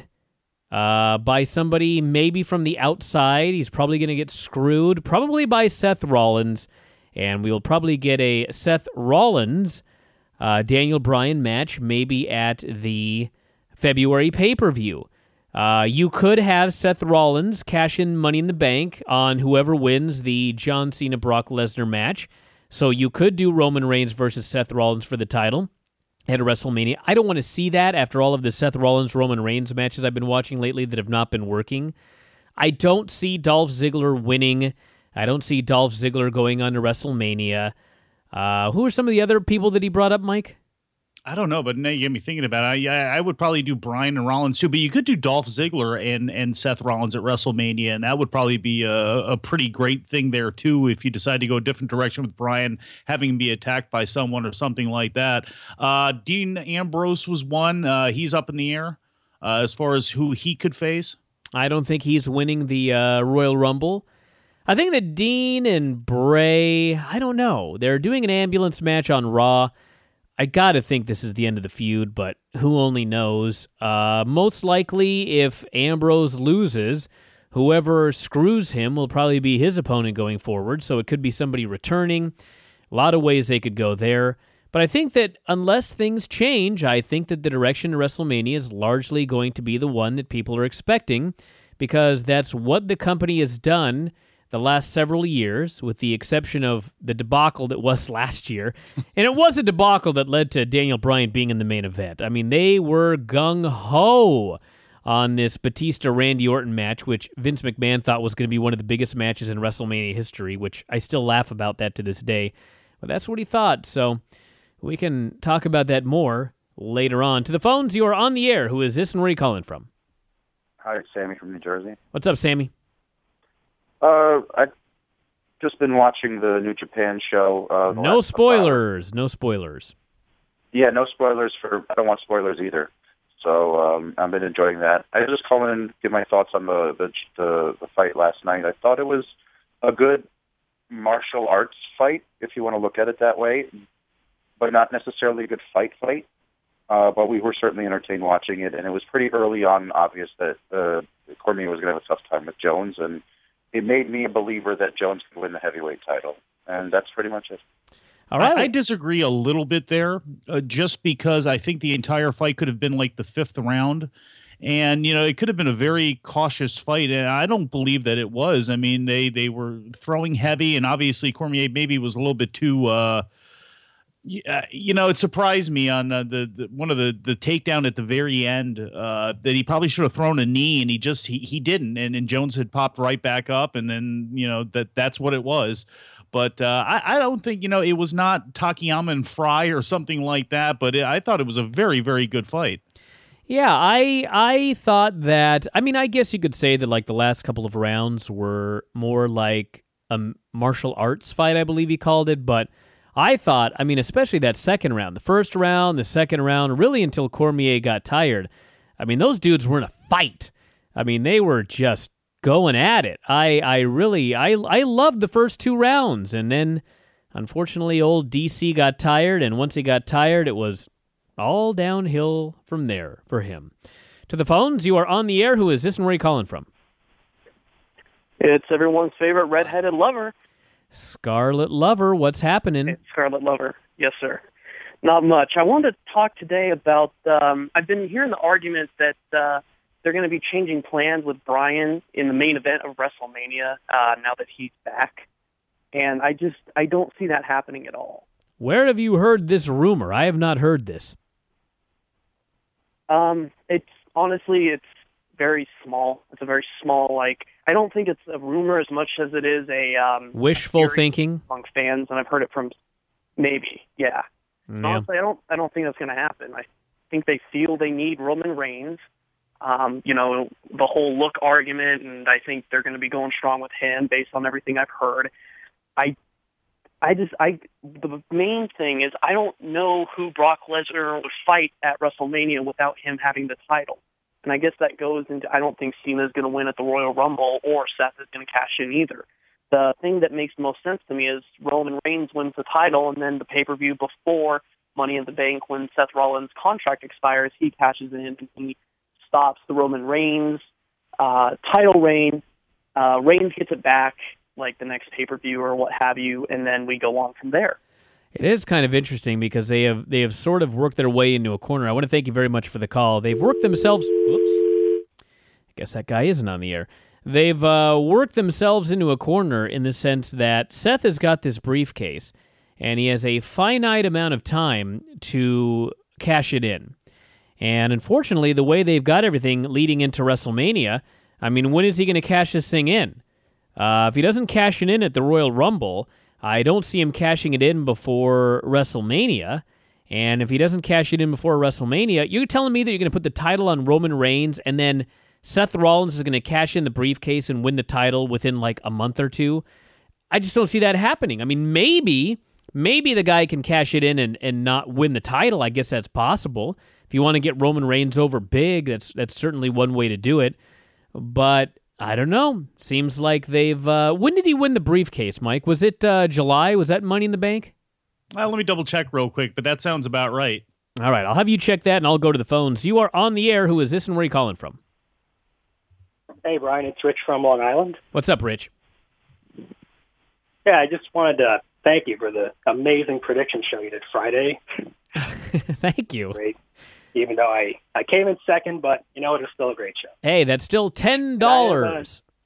uh, by somebody maybe from the outside. He's probably going to get screwed, probably by Seth Rollins, and we will probably get a Seth Rollins uh, Daniel Bryan match maybe at the February pay-per-view. Uh, you could have Seth Rollins cash in Money in the Bank on whoever wins the John Cena-Brock Lesnar match. So you could do Roman Reigns versus Seth Rollins for the title at WrestleMania. I don't want to see that after all of the Seth Rollins-Roman Reigns matches I've been watching lately that have not been working. I don't see Dolph Ziggler winning. I don't see Dolph Ziggler going on to WrestleMania. Uh, who are some of the other people that he brought up, Mike? I don't know, but now you get me thinking about it. I, I would probably do Bryan and Rollins too, but you could do Dolph Ziggler and, and Seth Rollins at WrestleMania, and that would probably be a, a pretty great thing there too if you decide to go a different direction with Bryan having him be attacked by someone or something like that. Uh, Dean Ambrose was one. Uh, he's up in the air uh, as far as who he could face. I don't think he's winning the uh, Royal Rumble. I think that Dean and Bray, I don't know. They're doing an ambulance match on Raw. I gotta think this is the end of the feud, but who only knows? Uh, most likely, if Ambrose loses, whoever screws him will probably be his opponent going forward, so it could be somebody returning. A lot of ways they could go there. But I think that unless things change, I think that the direction of WrestleMania is largely going to be the one that people are expecting, because that's what the company has done the last several years, with the exception of the debacle that was last year. And it was a debacle that led to Daniel Bryan being in the main event. I mean, they were gung-ho on this Batista-Randy Orton match, which Vince McMahon thought was going to be one of the biggest matches in WrestleMania history, which I still laugh about that to this day. But that's what he thought, so we can talk about that more later on. To the phones, you are on the air. Who is this and where are you calling from? Hi, it's Sammy from New Jersey. What's up, Sammy? Uh, I've just been watching the New Japan show. Uh, the No last spoilers. No spoilers. Yeah, no spoilers for. I don't want spoilers either. So um, I've been enjoying that. I just call in and give my thoughts on the, the the the fight last night. I thought it was a good martial arts fight, if you want to look at it that way, but not necessarily a good fight fight. Uh, but we were certainly entertained watching it, and it was pretty early on obvious that uh, Cormier was going to have a tough time with Jones, and it made me a believer that Jones could win the heavyweight title, and that's pretty much it. All right. I, I disagree a little bit there, uh, just because I think the entire fight could have been like the fifth round. And, you know, it could have been a very cautious fight, and I don't believe that it was. I mean, they, they were throwing heavy, and obviously Cormier maybe was a little bit too, uh, uh, you know, it surprised me on uh, the, the one of the, the takedown at the very end uh, that he probably should have thrown a knee, and he just he, he didn't. And, and Jones had popped right back up, and then, you know, that that's what it was. But uh, I, I don't think, you know, it was not Takayama and Fry or something like that, but it, I thought it was a very, very good fight. Yeah, I I thought that, I mean, I guess you could say that like the last couple of rounds were more like a martial arts fight, I believe he called it, but I thought, I mean, especially that second round, the first round, the second round, really until Cormier got tired, I mean, those dudes were in a fight. I mean, they were just going at it. I, I really, I, I loved the first two rounds, and then unfortunately old D C got tired, and once he got tired, it was all downhill from there for him. To the phones, you are on the air. Who is this and where are you calling from? It's everyone's favorite redheaded lover. Scarlet Lover, what's happening? It's Scarlet Lover. Yes, sir. Not much. I wanted to talk today about, um, I've been hearing the argument that uh, they're going to be changing plans with Bryan in the main event of WrestleMania uh, now that he's back. And I just, I don't see that happening at all. Where have you heard this rumor? I have not heard this. Um, it's honestly, it's very small. It's a very small, like, I don't think it's a rumor as much as it is a um, wishful a thinking among fans, and I've heard it from maybe, yeah. yeah. Honestly, I don't, I don't think that's going to happen. I think they feel they need Roman Reigns. Um, you know, the whole look argument, and I think they're going to be going strong with him based on everything I've heard. I. I just, I, the main thing is I don't know who Brock Lesnar would fight at WrestleMania without him having the title. And I guess that goes into, I don't think Cena's going to win at the Royal Rumble or Seth is going to cash in either. The thing that makes the most sense to me is Roman Reigns wins the title, and then the pay-per-view before Money in the Bank, when Seth Rollins' contract expires, he cashes in and he stops the Roman Reigns uh, title reign. Uh, Reigns gets it back, like the next pay-per-view or what have you, and then we go on from there. It is kind of interesting because they have they have sort of worked their way into a corner. I want to thank you very much for the call. They've worked themselves... Whoops. I guess that guy isn't on the air. They've uh, worked themselves into a corner in the sense that Seth has got this briefcase, and he has a finite amount of time to cash it in. And unfortunately, the way they've got everything leading into WrestleMania, I mean, when is he going to cash this thing in? Uh, if he doesn't cash it in at the Royal Rumble, I don't see him cashing it in before WrestleMania. And if he doesn't cash it in before WrestleMania, you're telling me that you're going to put the title on Roman Reigns and then Seth Rollins is going to cash in the briefcase and win the title within like a month or two? I just don't see that happening. I mean, maybe, maybe the guy can cash it in and, and not win the title. I guess that's possible. If you want to get Roman Reigns over big, that's that's certainly one way to do it. But I don't know. Seems like they've... Uh, when did he win the briefcase, Mike? Was it uh, July? Was that Money in the Bank? Well, let me double check real quick, but that sounds about right. All right, I'll have you check that, and I'll go to the phones. You are on the air. Who is this, and where are you calling from? Hey, Brian, it's Rich from Long Island. What's up, Rich? Yeah, I just wanted to thank you for the amazing prediction show you did Friday. Thank you. Great. Even though I, I came in second, but you know, it was still a great show. Hey, that's still ten dollars. Uh,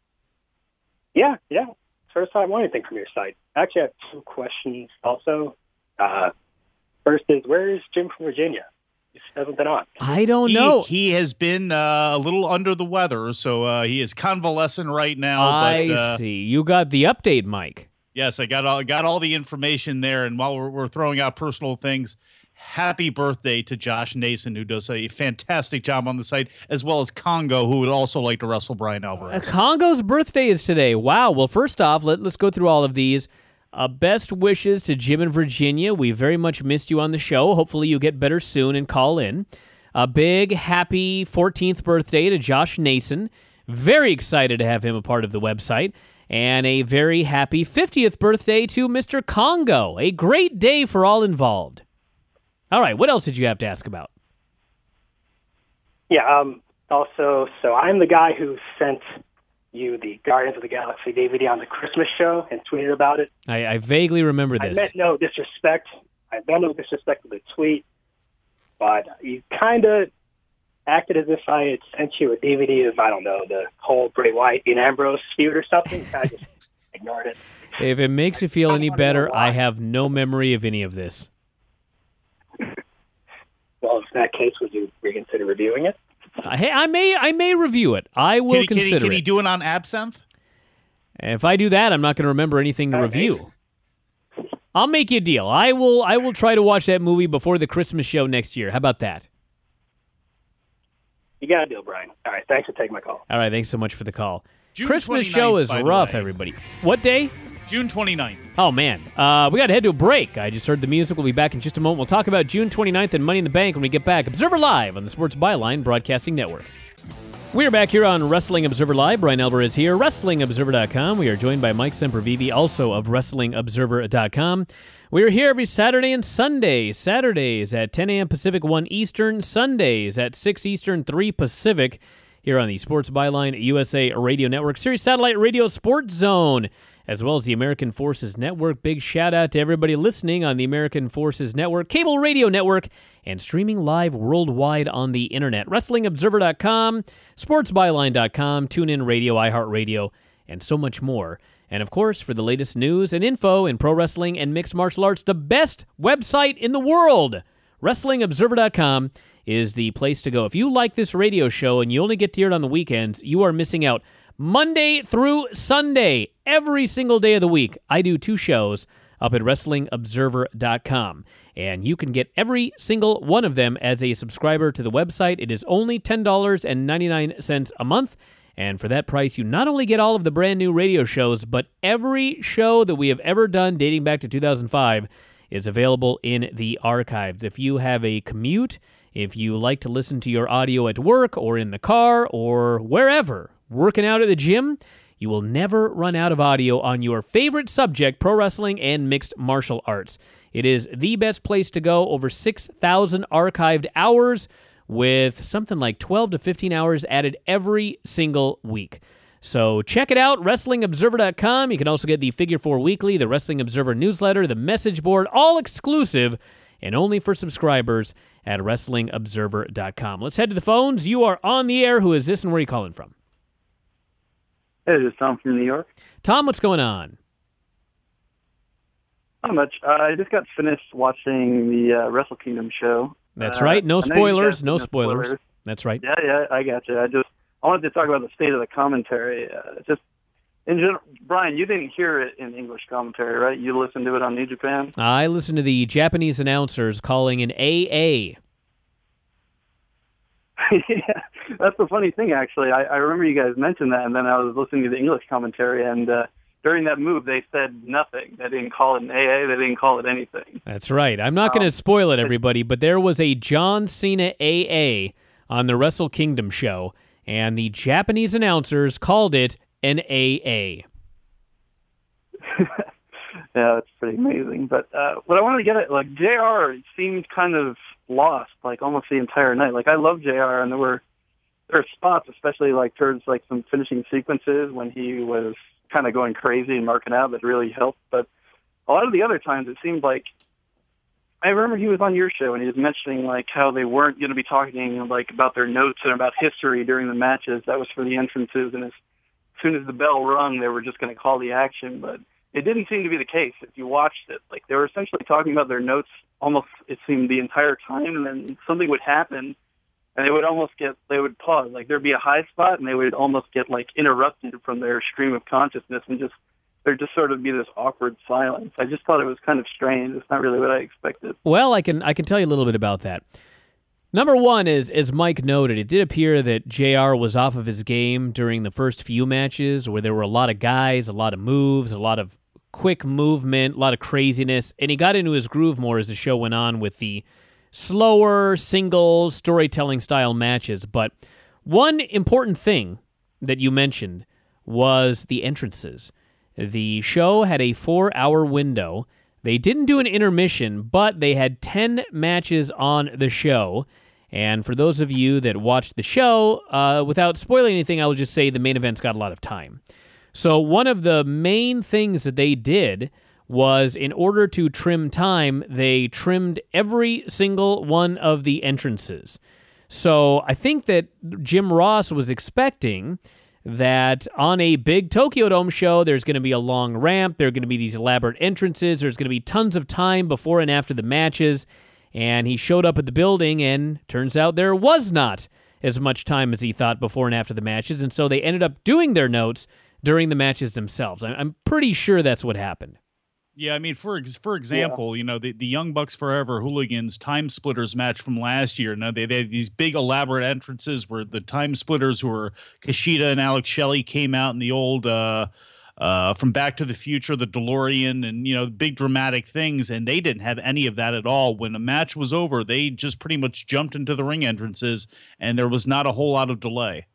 yeah, yeah. First time I want anything from your site. Actually, I have two questions also. Uh, first is, where is Jim from Virginia? He just hasn't been on. I don't he, know. He has been uh, a little under the weather, so uh, he is convalescent right now. I but, uh, see. You got the update, Mike. Yes, I got all, got all the information there. And while we're, we're throwing out personal things, happy birthday to Josh Nason, who does a fantastic job on the site, as well as Congo, who would also like to wrestle Brian Alvarez. Uh, Congo's birthday is today. Wow. Well, first off, let, let's go through all of these. Uh, best wishes to Jim and Virginia. We very much missed you on the show. Hopefully you get better soon and call in. A big happy fourteenth birthday to Josh Nason. Very excited to have him a part of the website. And a very happy fiftieth birthday to Mister Congo. A great day for all involved. All right, what else did you have to ask about? Yeah, um, also, so I'm the guy who sent you the Guardians of the Galaxy D V D on the Christmas show and tweeted about it. I, I vaguely remember this. I meant no disrespect. I meant no disrespect with the tweet, but you kind of acted as if I had sent you a D V D of, I don't know, the whole Bray Wyatt and Ambrose feud or something. I just ignored it. If it makes you feel any better, I have no memory of any of this. Well, in that case, would you reconsider reviewing it? Uh, hey, I may I may review it. I will can he, consider can he, can it. he do it on Absinthe? If I do that, I'm not going to remember anything to review. I'll make you a deal. I will I will try to watch that movie before the Christmas show next year. How about that? You got a deal, Brian. All right, thanks for taking my call. All right, thanks so much for the call. June Christmas show is by the rough, way. everybody. What day? June twenty-ninth. Oh, man. Uh, we got to head to a break. I just heard the music. We'll be back in just a moment. We'll talk about June twenty-ninth and Money in the Bank when we get back. Observer Live on the Sports Byline Broadcasting Network. We are back here on Wrestling Observer Live. Brian Alvarez here, Wrestling Observer dot com. We are joined by Mike Sempervive, also of Wrestling Observer dot com. We are here every Saturday and Sunday. Saturdays at ten a.m. Pacific, one Eastern. Sundays at six Eastern, three Pacific. Here on the Sports Byline U S A Radio Network, Sirius Satellite Radio Sports Zone, as well as the American Forces Network. Big shout out to everybody listening on the American Forces Network, Cable Radio Network, and streaming live worldwide on the internet. Wrestling Observer dot com, Sports Byline dot com, TuneIn Radio, iHeartRadio, and so much more. And of course, for the latest news and info in pro wrestling and mixed martial arts, the best website in the world, Wrestling Observer dot com is the place to go. If you like this radio show and you only get to hear it on the weekends, you are missing out. Monday through Sunday, every single day of the week, I do two shows up at Wrestling Observer dot com. And you can get every single one of them as a subscriber to the website. It is only ten dollars and ninety-nine cents a month. And for that price, you not only get all of the brand new radio shows, but every show that we have ever done dating back to two thousand five is available in the archives. If you have a commute, if you like to listen to your audio at work or in the car or wherever, working out at the gym, you will never run out of audio on your favorite subject, pro wrestling and mixed martial arts. It is the best place to go. Over six thousand archived hours with something like twelve to fifteen hours added every single week. So check it out, Wrestling Observer dot com. You can also get the Figure Four Weekly, the Wrestling Observer newsletter, the message board, all exclusive and only for subscribers at Wrestling Observer dot com. Let's head to the phones. You are on the air. Who is this and where are you calling from? Hey, this is Tom from New York. Tom, what's going on? Not much. Uh, I just got finished watching the uh, Wrestle Kingdom show. That's uh, right. No spoilers. No, no spoilers. spoilers. That's right. Yeah, yeah, I got you. I just I wanted to talk about the state of the commentary. Uh, just in general, Brian, you didn't hear it in English commentary, right? You listened to it on New Japan. I listened to the Japanese announcers calling an A A. Yeah, that's the funny thing, actually. I, I remember you guys mentioned that, and then I was listening to the English commentary, and uh, during that move, they said nothing. They didn't call it an A A. They didn't call it anything. That's right. I'm not um, going to spoil it, everybody, but there was a John Cena A A on the Wrestle Kingdom show, and the Japanese announcers called it an A A. Yeah, it's pretty amazing. But uh, what I wanted to get at, like, J R seemed kind of lost, like, almost the entire night. Like, I love J R, and there were there were spots, especially, like, towards, like, some finishing sequences when he was kind of going crazy and marking out that really helped. But a lot of the other times, it seemed like, I remember he was on your show, and he was mentioning, like, how they weren't going to be talking, like, about their notes and about history during the matches. That was for the entrances, and as soon as the bell rung, they were just going to call the action. But it didn't seem to be the case if you watched it. Like, they were essentially talking about their notes almost, it seemed, the entire time, and then something would happen, and they would almost get, they would pause. Like, there'd be a high spot, and they would almost get, like, interrupted from their stream of consciousness, and just, there'd just sort of be this awkward silence. I just thought it was kind of strange. It's not really what I expected. Well, I can I can tell you a little bit about that. Number one is, as Mike noted, it did appear that J R was off of his game during the first few matches where there were a lot of guys, a lot of moves, a lot of quick movement, a lot of craziness, and he got into his groove more as the show went on with the slower, single, storytelling-style matches. But one important thing that you mentioned was the entrances. The show had a four-hour window. They didn't do an intermission, but they had ten matches on the show. And for those of you that watched the show, uh, without spoiling anything, I will just say the main event's got a lot of time. So one of the main things that they did was, in order to trim time, they trimmed every single one of the entrances. So I think that Jim Ross was expecting that on a big Tokyo Dome show, there's going to be a long ramp, there are going to be these elaborate entrances, there's going to be tons of time before and after the matches, and he showed up at the building, and turns out there was not as much time as he thought before and after the matches, and so they ended up doing their notes during the matches themselves. I'm pretty sure that's what happened. Yeah, I mean, for ex- for example, yeah. you know, the, the Young Bucks Forever Hooligans Time Splitters match from last year. Now, they, they had these big elaborate entrances where the Time Splitters, who were Kushida and Alex Shelley, came out in the old uh, uh, from Back to the Future, the DeLorean, and, you know, big dramatic things, and they didn't have any of that at all. When the match was over, they just pretty much jumped into the ring entrances, and there was not a whole lot of delay.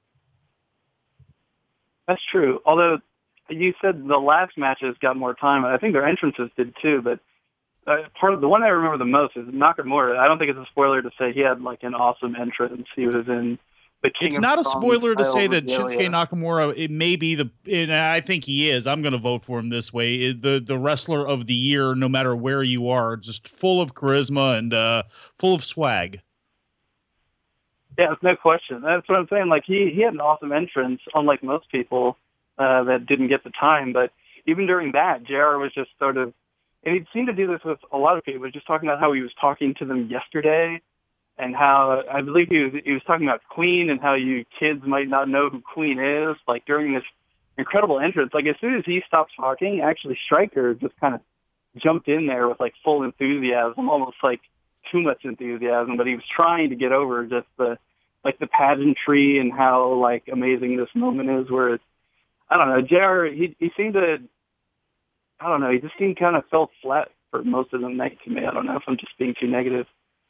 That's true, although you said the last matches got more time. I think their entrances did too, but uh, part of the one I remember the most is Nakamura. I don't think it's a spoiler to say he had like an awesome entrance. He was in the King It's of not a Strong spoiler to say that regalia. Shinsuke Nakamura, it may be the, and I think he is, I'm going to vote for him this way, the the wrestler of the year, no matter where you are, just full of charisma and uh, full of swag. Yeah, it's no question. That's what I'm saying. Like he, he had an awesome entrance, unlike most people uh, that didn't get the time. But even during that, J R was just sort of, and he seemed to do this with a lot of people, just talking about how he was talking to them yesterday, and how I believe he was he was talking about Queen and how you kids might not know who Queen is. Like during this incredible entrance, like as soon as he stopped talking, actually Stryker just kind of jumped in there with like full enthusiasm, almost like too much enthusiasm. But he was trying to get over just the like the pageantry and how like amazing this moment is. Where it's, I don't know, J R, he he seemed to, I don't know, he just seemed kind of fell flat for most of the night to me. I don't know if I'm just being too negative.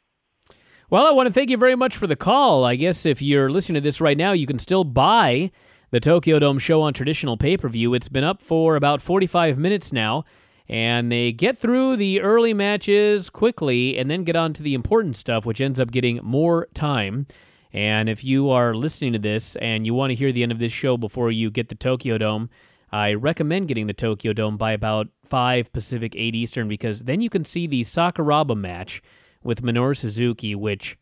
Well, I want to thank you very much for the call. I guess if you're listening to this right now, you can still buy the Tokyo Dome show on traditional pay-per-view. It's been up for about forty-five minutes now, and they get through the early matches quickly and then get on to the important stuff, which ends up getting more time. And if you are listening to this and you want to hear the end of this show before you get the Tokyo Dome, I recommend getting the Tokyo Dome by about five Pacific, eight Eastern, because then you can see the Sakuraba match with Minoru Suzuki, which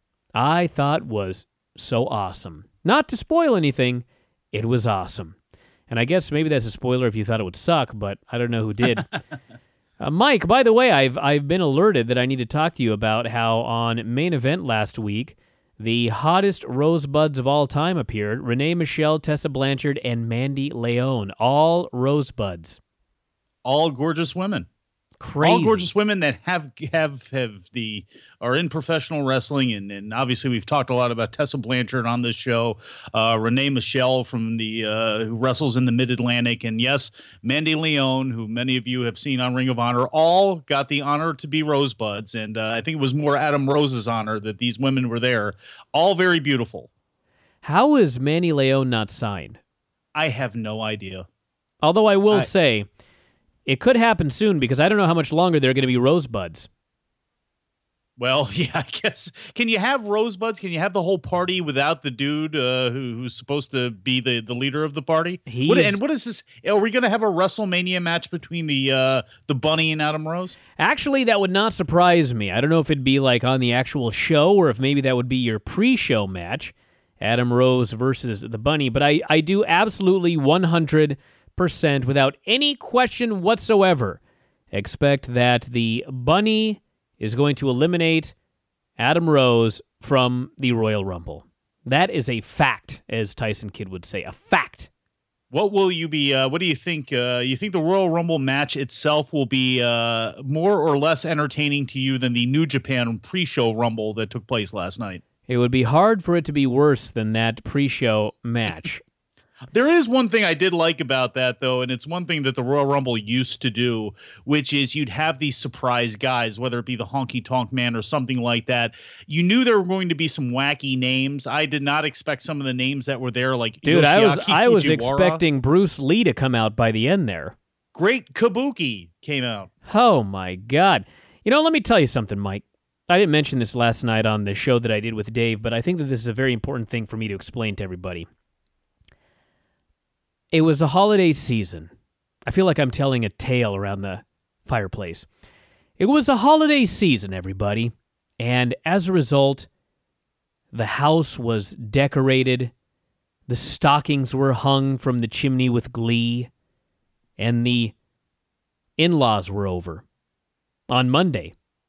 I thought was so awesome. Not to spoil anything, it was awesome. And I guess maybe that's a spoiler if you thought it would suck, but I don't know who did. uh, Mike, by the way, I've I've been alerted that I need to talk to you about how on Main Event last week, the hottest rosebuds of all time appeared. Renee Michelle, Tessa Blanchard, and Mandy Leon. All rosebuds. All gorgeous women. Crazy. All gorgeous women that have have have the are in professional wrestling, and, and obviously we've talked a lot about Tessa Blanchard on this show, uh, Renee Michelle from the uh, who wrestles in the Mid Atlantic, and yes, Mandy Leon, who many of you have seen on Ring of Honor. All got the honor to be rosebuds, and uh, I think it was more Adam Rose's honor that these women were there. All very beautiful. How is Mandy Leon not signed? I have no idea. Although I will I, say, it could happen soon because I don't know how much longer they're going to be rosebuds. Well, yeah, I guess. Can you have rosebuds? Can you have the whole party without the dude uh, who, who's supposed to be the, the leader of the party? What, and what is this? Are we going to have a WrestleMania match between the uh, the Bunny and Adam Rose? Actually, that would not surprise me. I don't know if it'd be like on the actual show or if maybe that would be your pre-show match, Adam Rose versus the Bunny. But I, I do absolutely one hundred percent without any question whatsoever, expect that the Bunny is going to eliminate Adam Rose from the Royal Rumble. That is a fact, as Tyson Kidd would say, a fact. What will you be, uh, what do you think? Uh, you think the Royal Rumble match itself will be uh, more or less entertaining to you than the New Japan pre-show Rumble that took place last night? It would be hard for it to be worse than that pre-show match. There is one thing I did like about that, though, and it's one thing that the Royal Rumble used to do, which is you'd have these surprise guys, whether it be the Honky Tonk Man or something like that. You knew there were going to be some wacky names. I did not expect some of the names that were there, like Dude, Yoshiaki I was I was Fujiwara. expecting Bruce Lee to come out by the end there. Great Kabuki came out. Oh, my God. You know, let me tell you something, Mike. I didn't mention this last night on the show that I did with Dave, but I think that this is a very important thing for me to explain to everybody. It was a holiday season. I feel like I'm telling a tale around the fireplace. It was a holiday season, everybody. And as a result, the house was decorated. The stockings were hung from the chimney with glee. And the in-laws were over on Monday.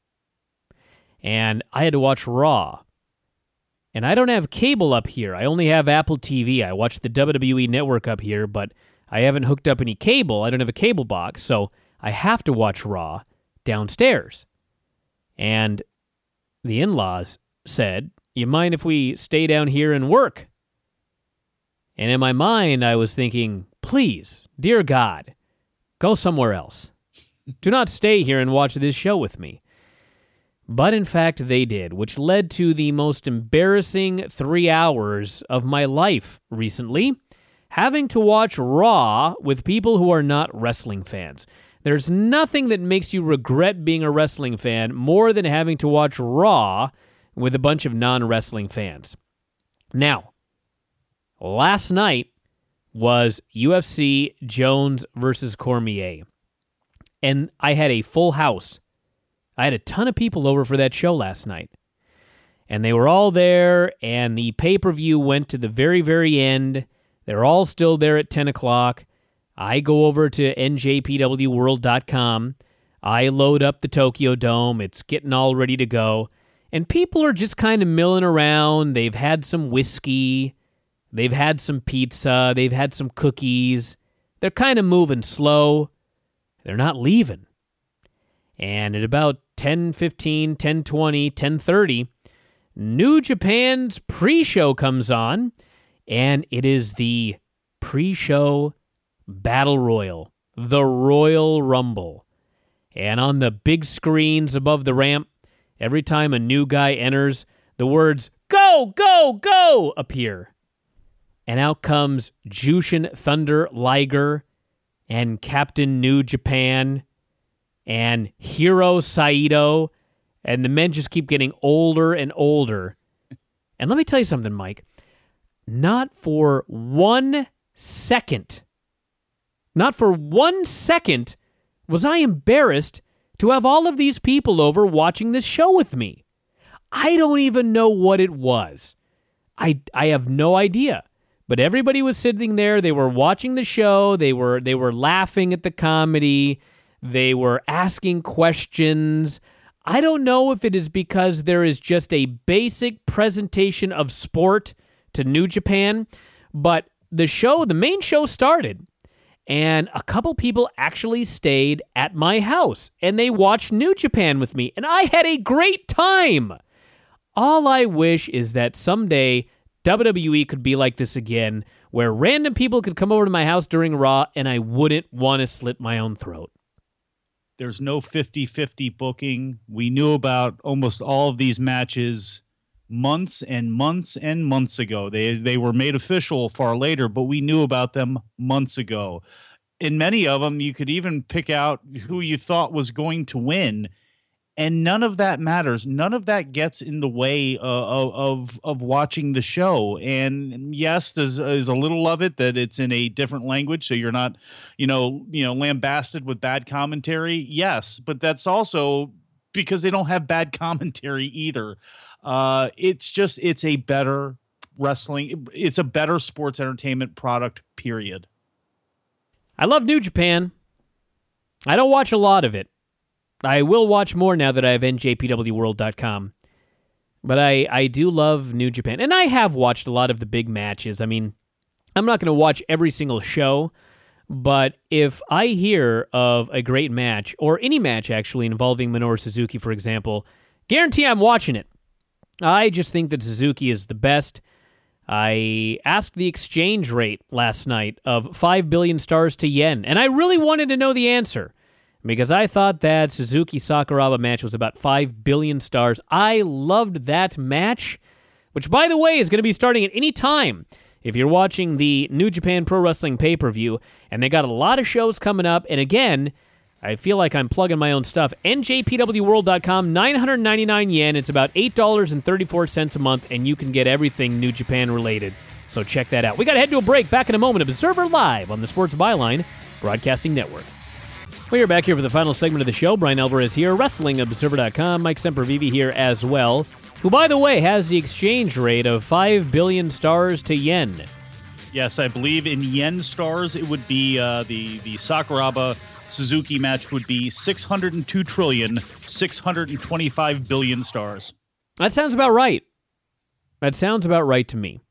And I had to watch Raw. And I don't have cable up here. I only have Apple T V. I watch the W W E Network up here, but I haven't hooked up any cable. I don't have a cable box, so I have to watch Raw downstairs. And the in-laws said, "You mind if we stay down here and work?" And in my mind, I was thinking, please, dear God, go somewhere else. Do not stay here and watch this show with me. But in fact, they did, which led to the most embarrassing three hours of my life recently, having to watch Raw with people who are not wrestling fans. There's nothing that makes you regret being a wrestling fan more than having to watch Raw with a bunch of non-wrestling fans. Now, last night was U F C Jones versus Cormier, and I had a full house. I had a ton of people over for that show last night. And they were all there, and the pay-per-view went to the very, very end. They're all still there at ten o'clock. I go over to N J P W world dot com. I load up the Tokyo Dome. It's getting all ready to go. And people are just kind of milling around. They've had some whiskey. They've had some pizza. They've had some cookies. They're kind of moving slow. They're not leaving. And at about ten fifteen, ten twenty, ten thirty, New Japan's pre-show comes on, and it is the pre-show Battle Royal, the Royal Rumble. And on the big screens above the ramp, every time a new guy enters, the words, "Go, go, go," appear. And out comes Jushin Thunder Liger and Captain New Japan and Hiro Saito, and the men just keep getting older and older. And let me tell you something, Mike. Not for one second, not for one second was I embarrassed to have all of these people over watching this show with me. I don't even know what it was. I I have no idea. But everybody was sitting there. They were watching the show. They were they were laughing at the comedy. They were asking questions. I don't know if it is because there is just a basic presentation of sport to New Japan, but the show, the main show started, and a couple people actually stayed at my house, and they watched New Japan with me, and I had a great time. All I wish is that someday W W E could be like this again, where random people could come over to my house during Raw, and I wouldn't want to slit my own throat. There's no fifty-fifty booking. We knew about almost all of these matches months and months and months ago. They they were made official far later, but we knew about them months ago. In many of them, you could even pick out who you thought was going to win, and none of that matters. None of that gets in the way uh, of, of of watching the show. And yes, there's, there's a little of it that it's in a different language, so you're not, you know, you know, lambasted with bad commentary. Yes, but that's also because they don't have bad commentary either. Uh, it's just it's a better wrestling. It's a better sports entertainment product. Period. I love New Japan. I don't watch a lot of it. I will watch more now that I have N J P W World dot com. But I, I do love New Japan. And I have watched a lot of the big matches. I mean, I'm not going to watch every single show, but if I hear of a great match, or any match actually involving Minoru Suzuki, for example, guarantee I'm watching it. I just think that Suzuki is the best. I asked the exchange rate last night of five billion stars to yen, and I really wanted to know the answer because I thought that Suzuki-Sakuraba match was about five billion stars. I loved that match, which, by the way, is going to be starting at any time if you're watching the New Japan Pro Wrestling pay-per-view, and they got a lot of shows coming up, and again, I feel like I'm plugging my own stuff. N J P W World dot com, nine hundred ninety-nine yen. It's about eight dollars and thirty-four cents a month, and you can get everything New Japan related. So check that out. We got to head to a break. Back in a moment. Observer Live on the Sports Byline Broadcasting Network. We are back here for the final segment of the show. Brian Alvarez here, Wrestling Observer dot com. Mike Sempervive here as well, who, by the way, has the exchange rate of five billion stars to yen. Yes, I believe in yen stars, it would be uh, the, the Sakuraba Suzuki match would be six hundred two trillion, six hundred twenty-five billion stars. That sounds about right. That sounds about right to me.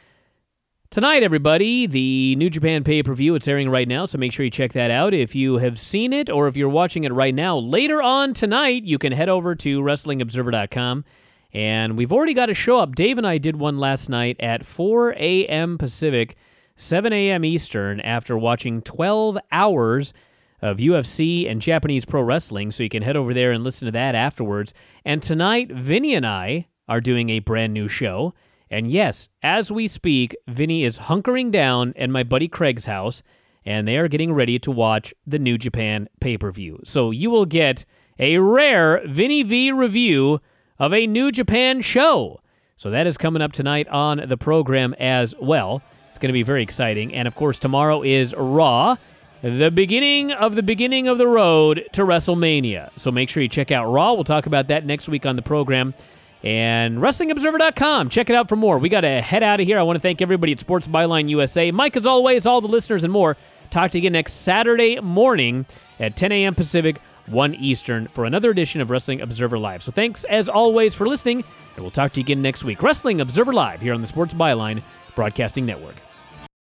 Tonight, everybody, the New Japan pay-per-view, it's airing right now, so make sure you check that out. If you have seen it or if you're watching it right now, later on tonight, you can head over to Wrestling Observer dot com, and we've already got a show up. Dave and I did one last night at four a.m. Pacific, seven a.m. Eastern, after watching twelve hours of U F C and Japanese Pro Wrestling, so you can head over there and listen to that afterwards. And tonight, Vinny and I are doing a brand new show. And yes, as we speak, Vinny is hunkering down at my buddy Craig's house, and they are getting ready to watch the New Japan pay-per-view. So you will get a rare Vinny V review of a New Japan show. So that is coming up tonight on the program as well. It's going to be very exciting. And of course, tomorrow is Raw, the beginning of the beginning of the road to WrestleMania. So make sure you check out Raw. We'll talk about that next week on the program. And Wrestling Observer dot com. Check it out for more. We got to head out of here. I want to thank everybody at Sports Byline U S A. Mike, as always, all the listeners and more. Talk to you again next Saturday morning at ten a.m. Pacific, one Eastern, for another edition of Wrestling Observer Live. So thanks, as always, for listening, and we'll talk to you again next week. Wrestling Observer Live here on the Sports Byline Broadcasting Network.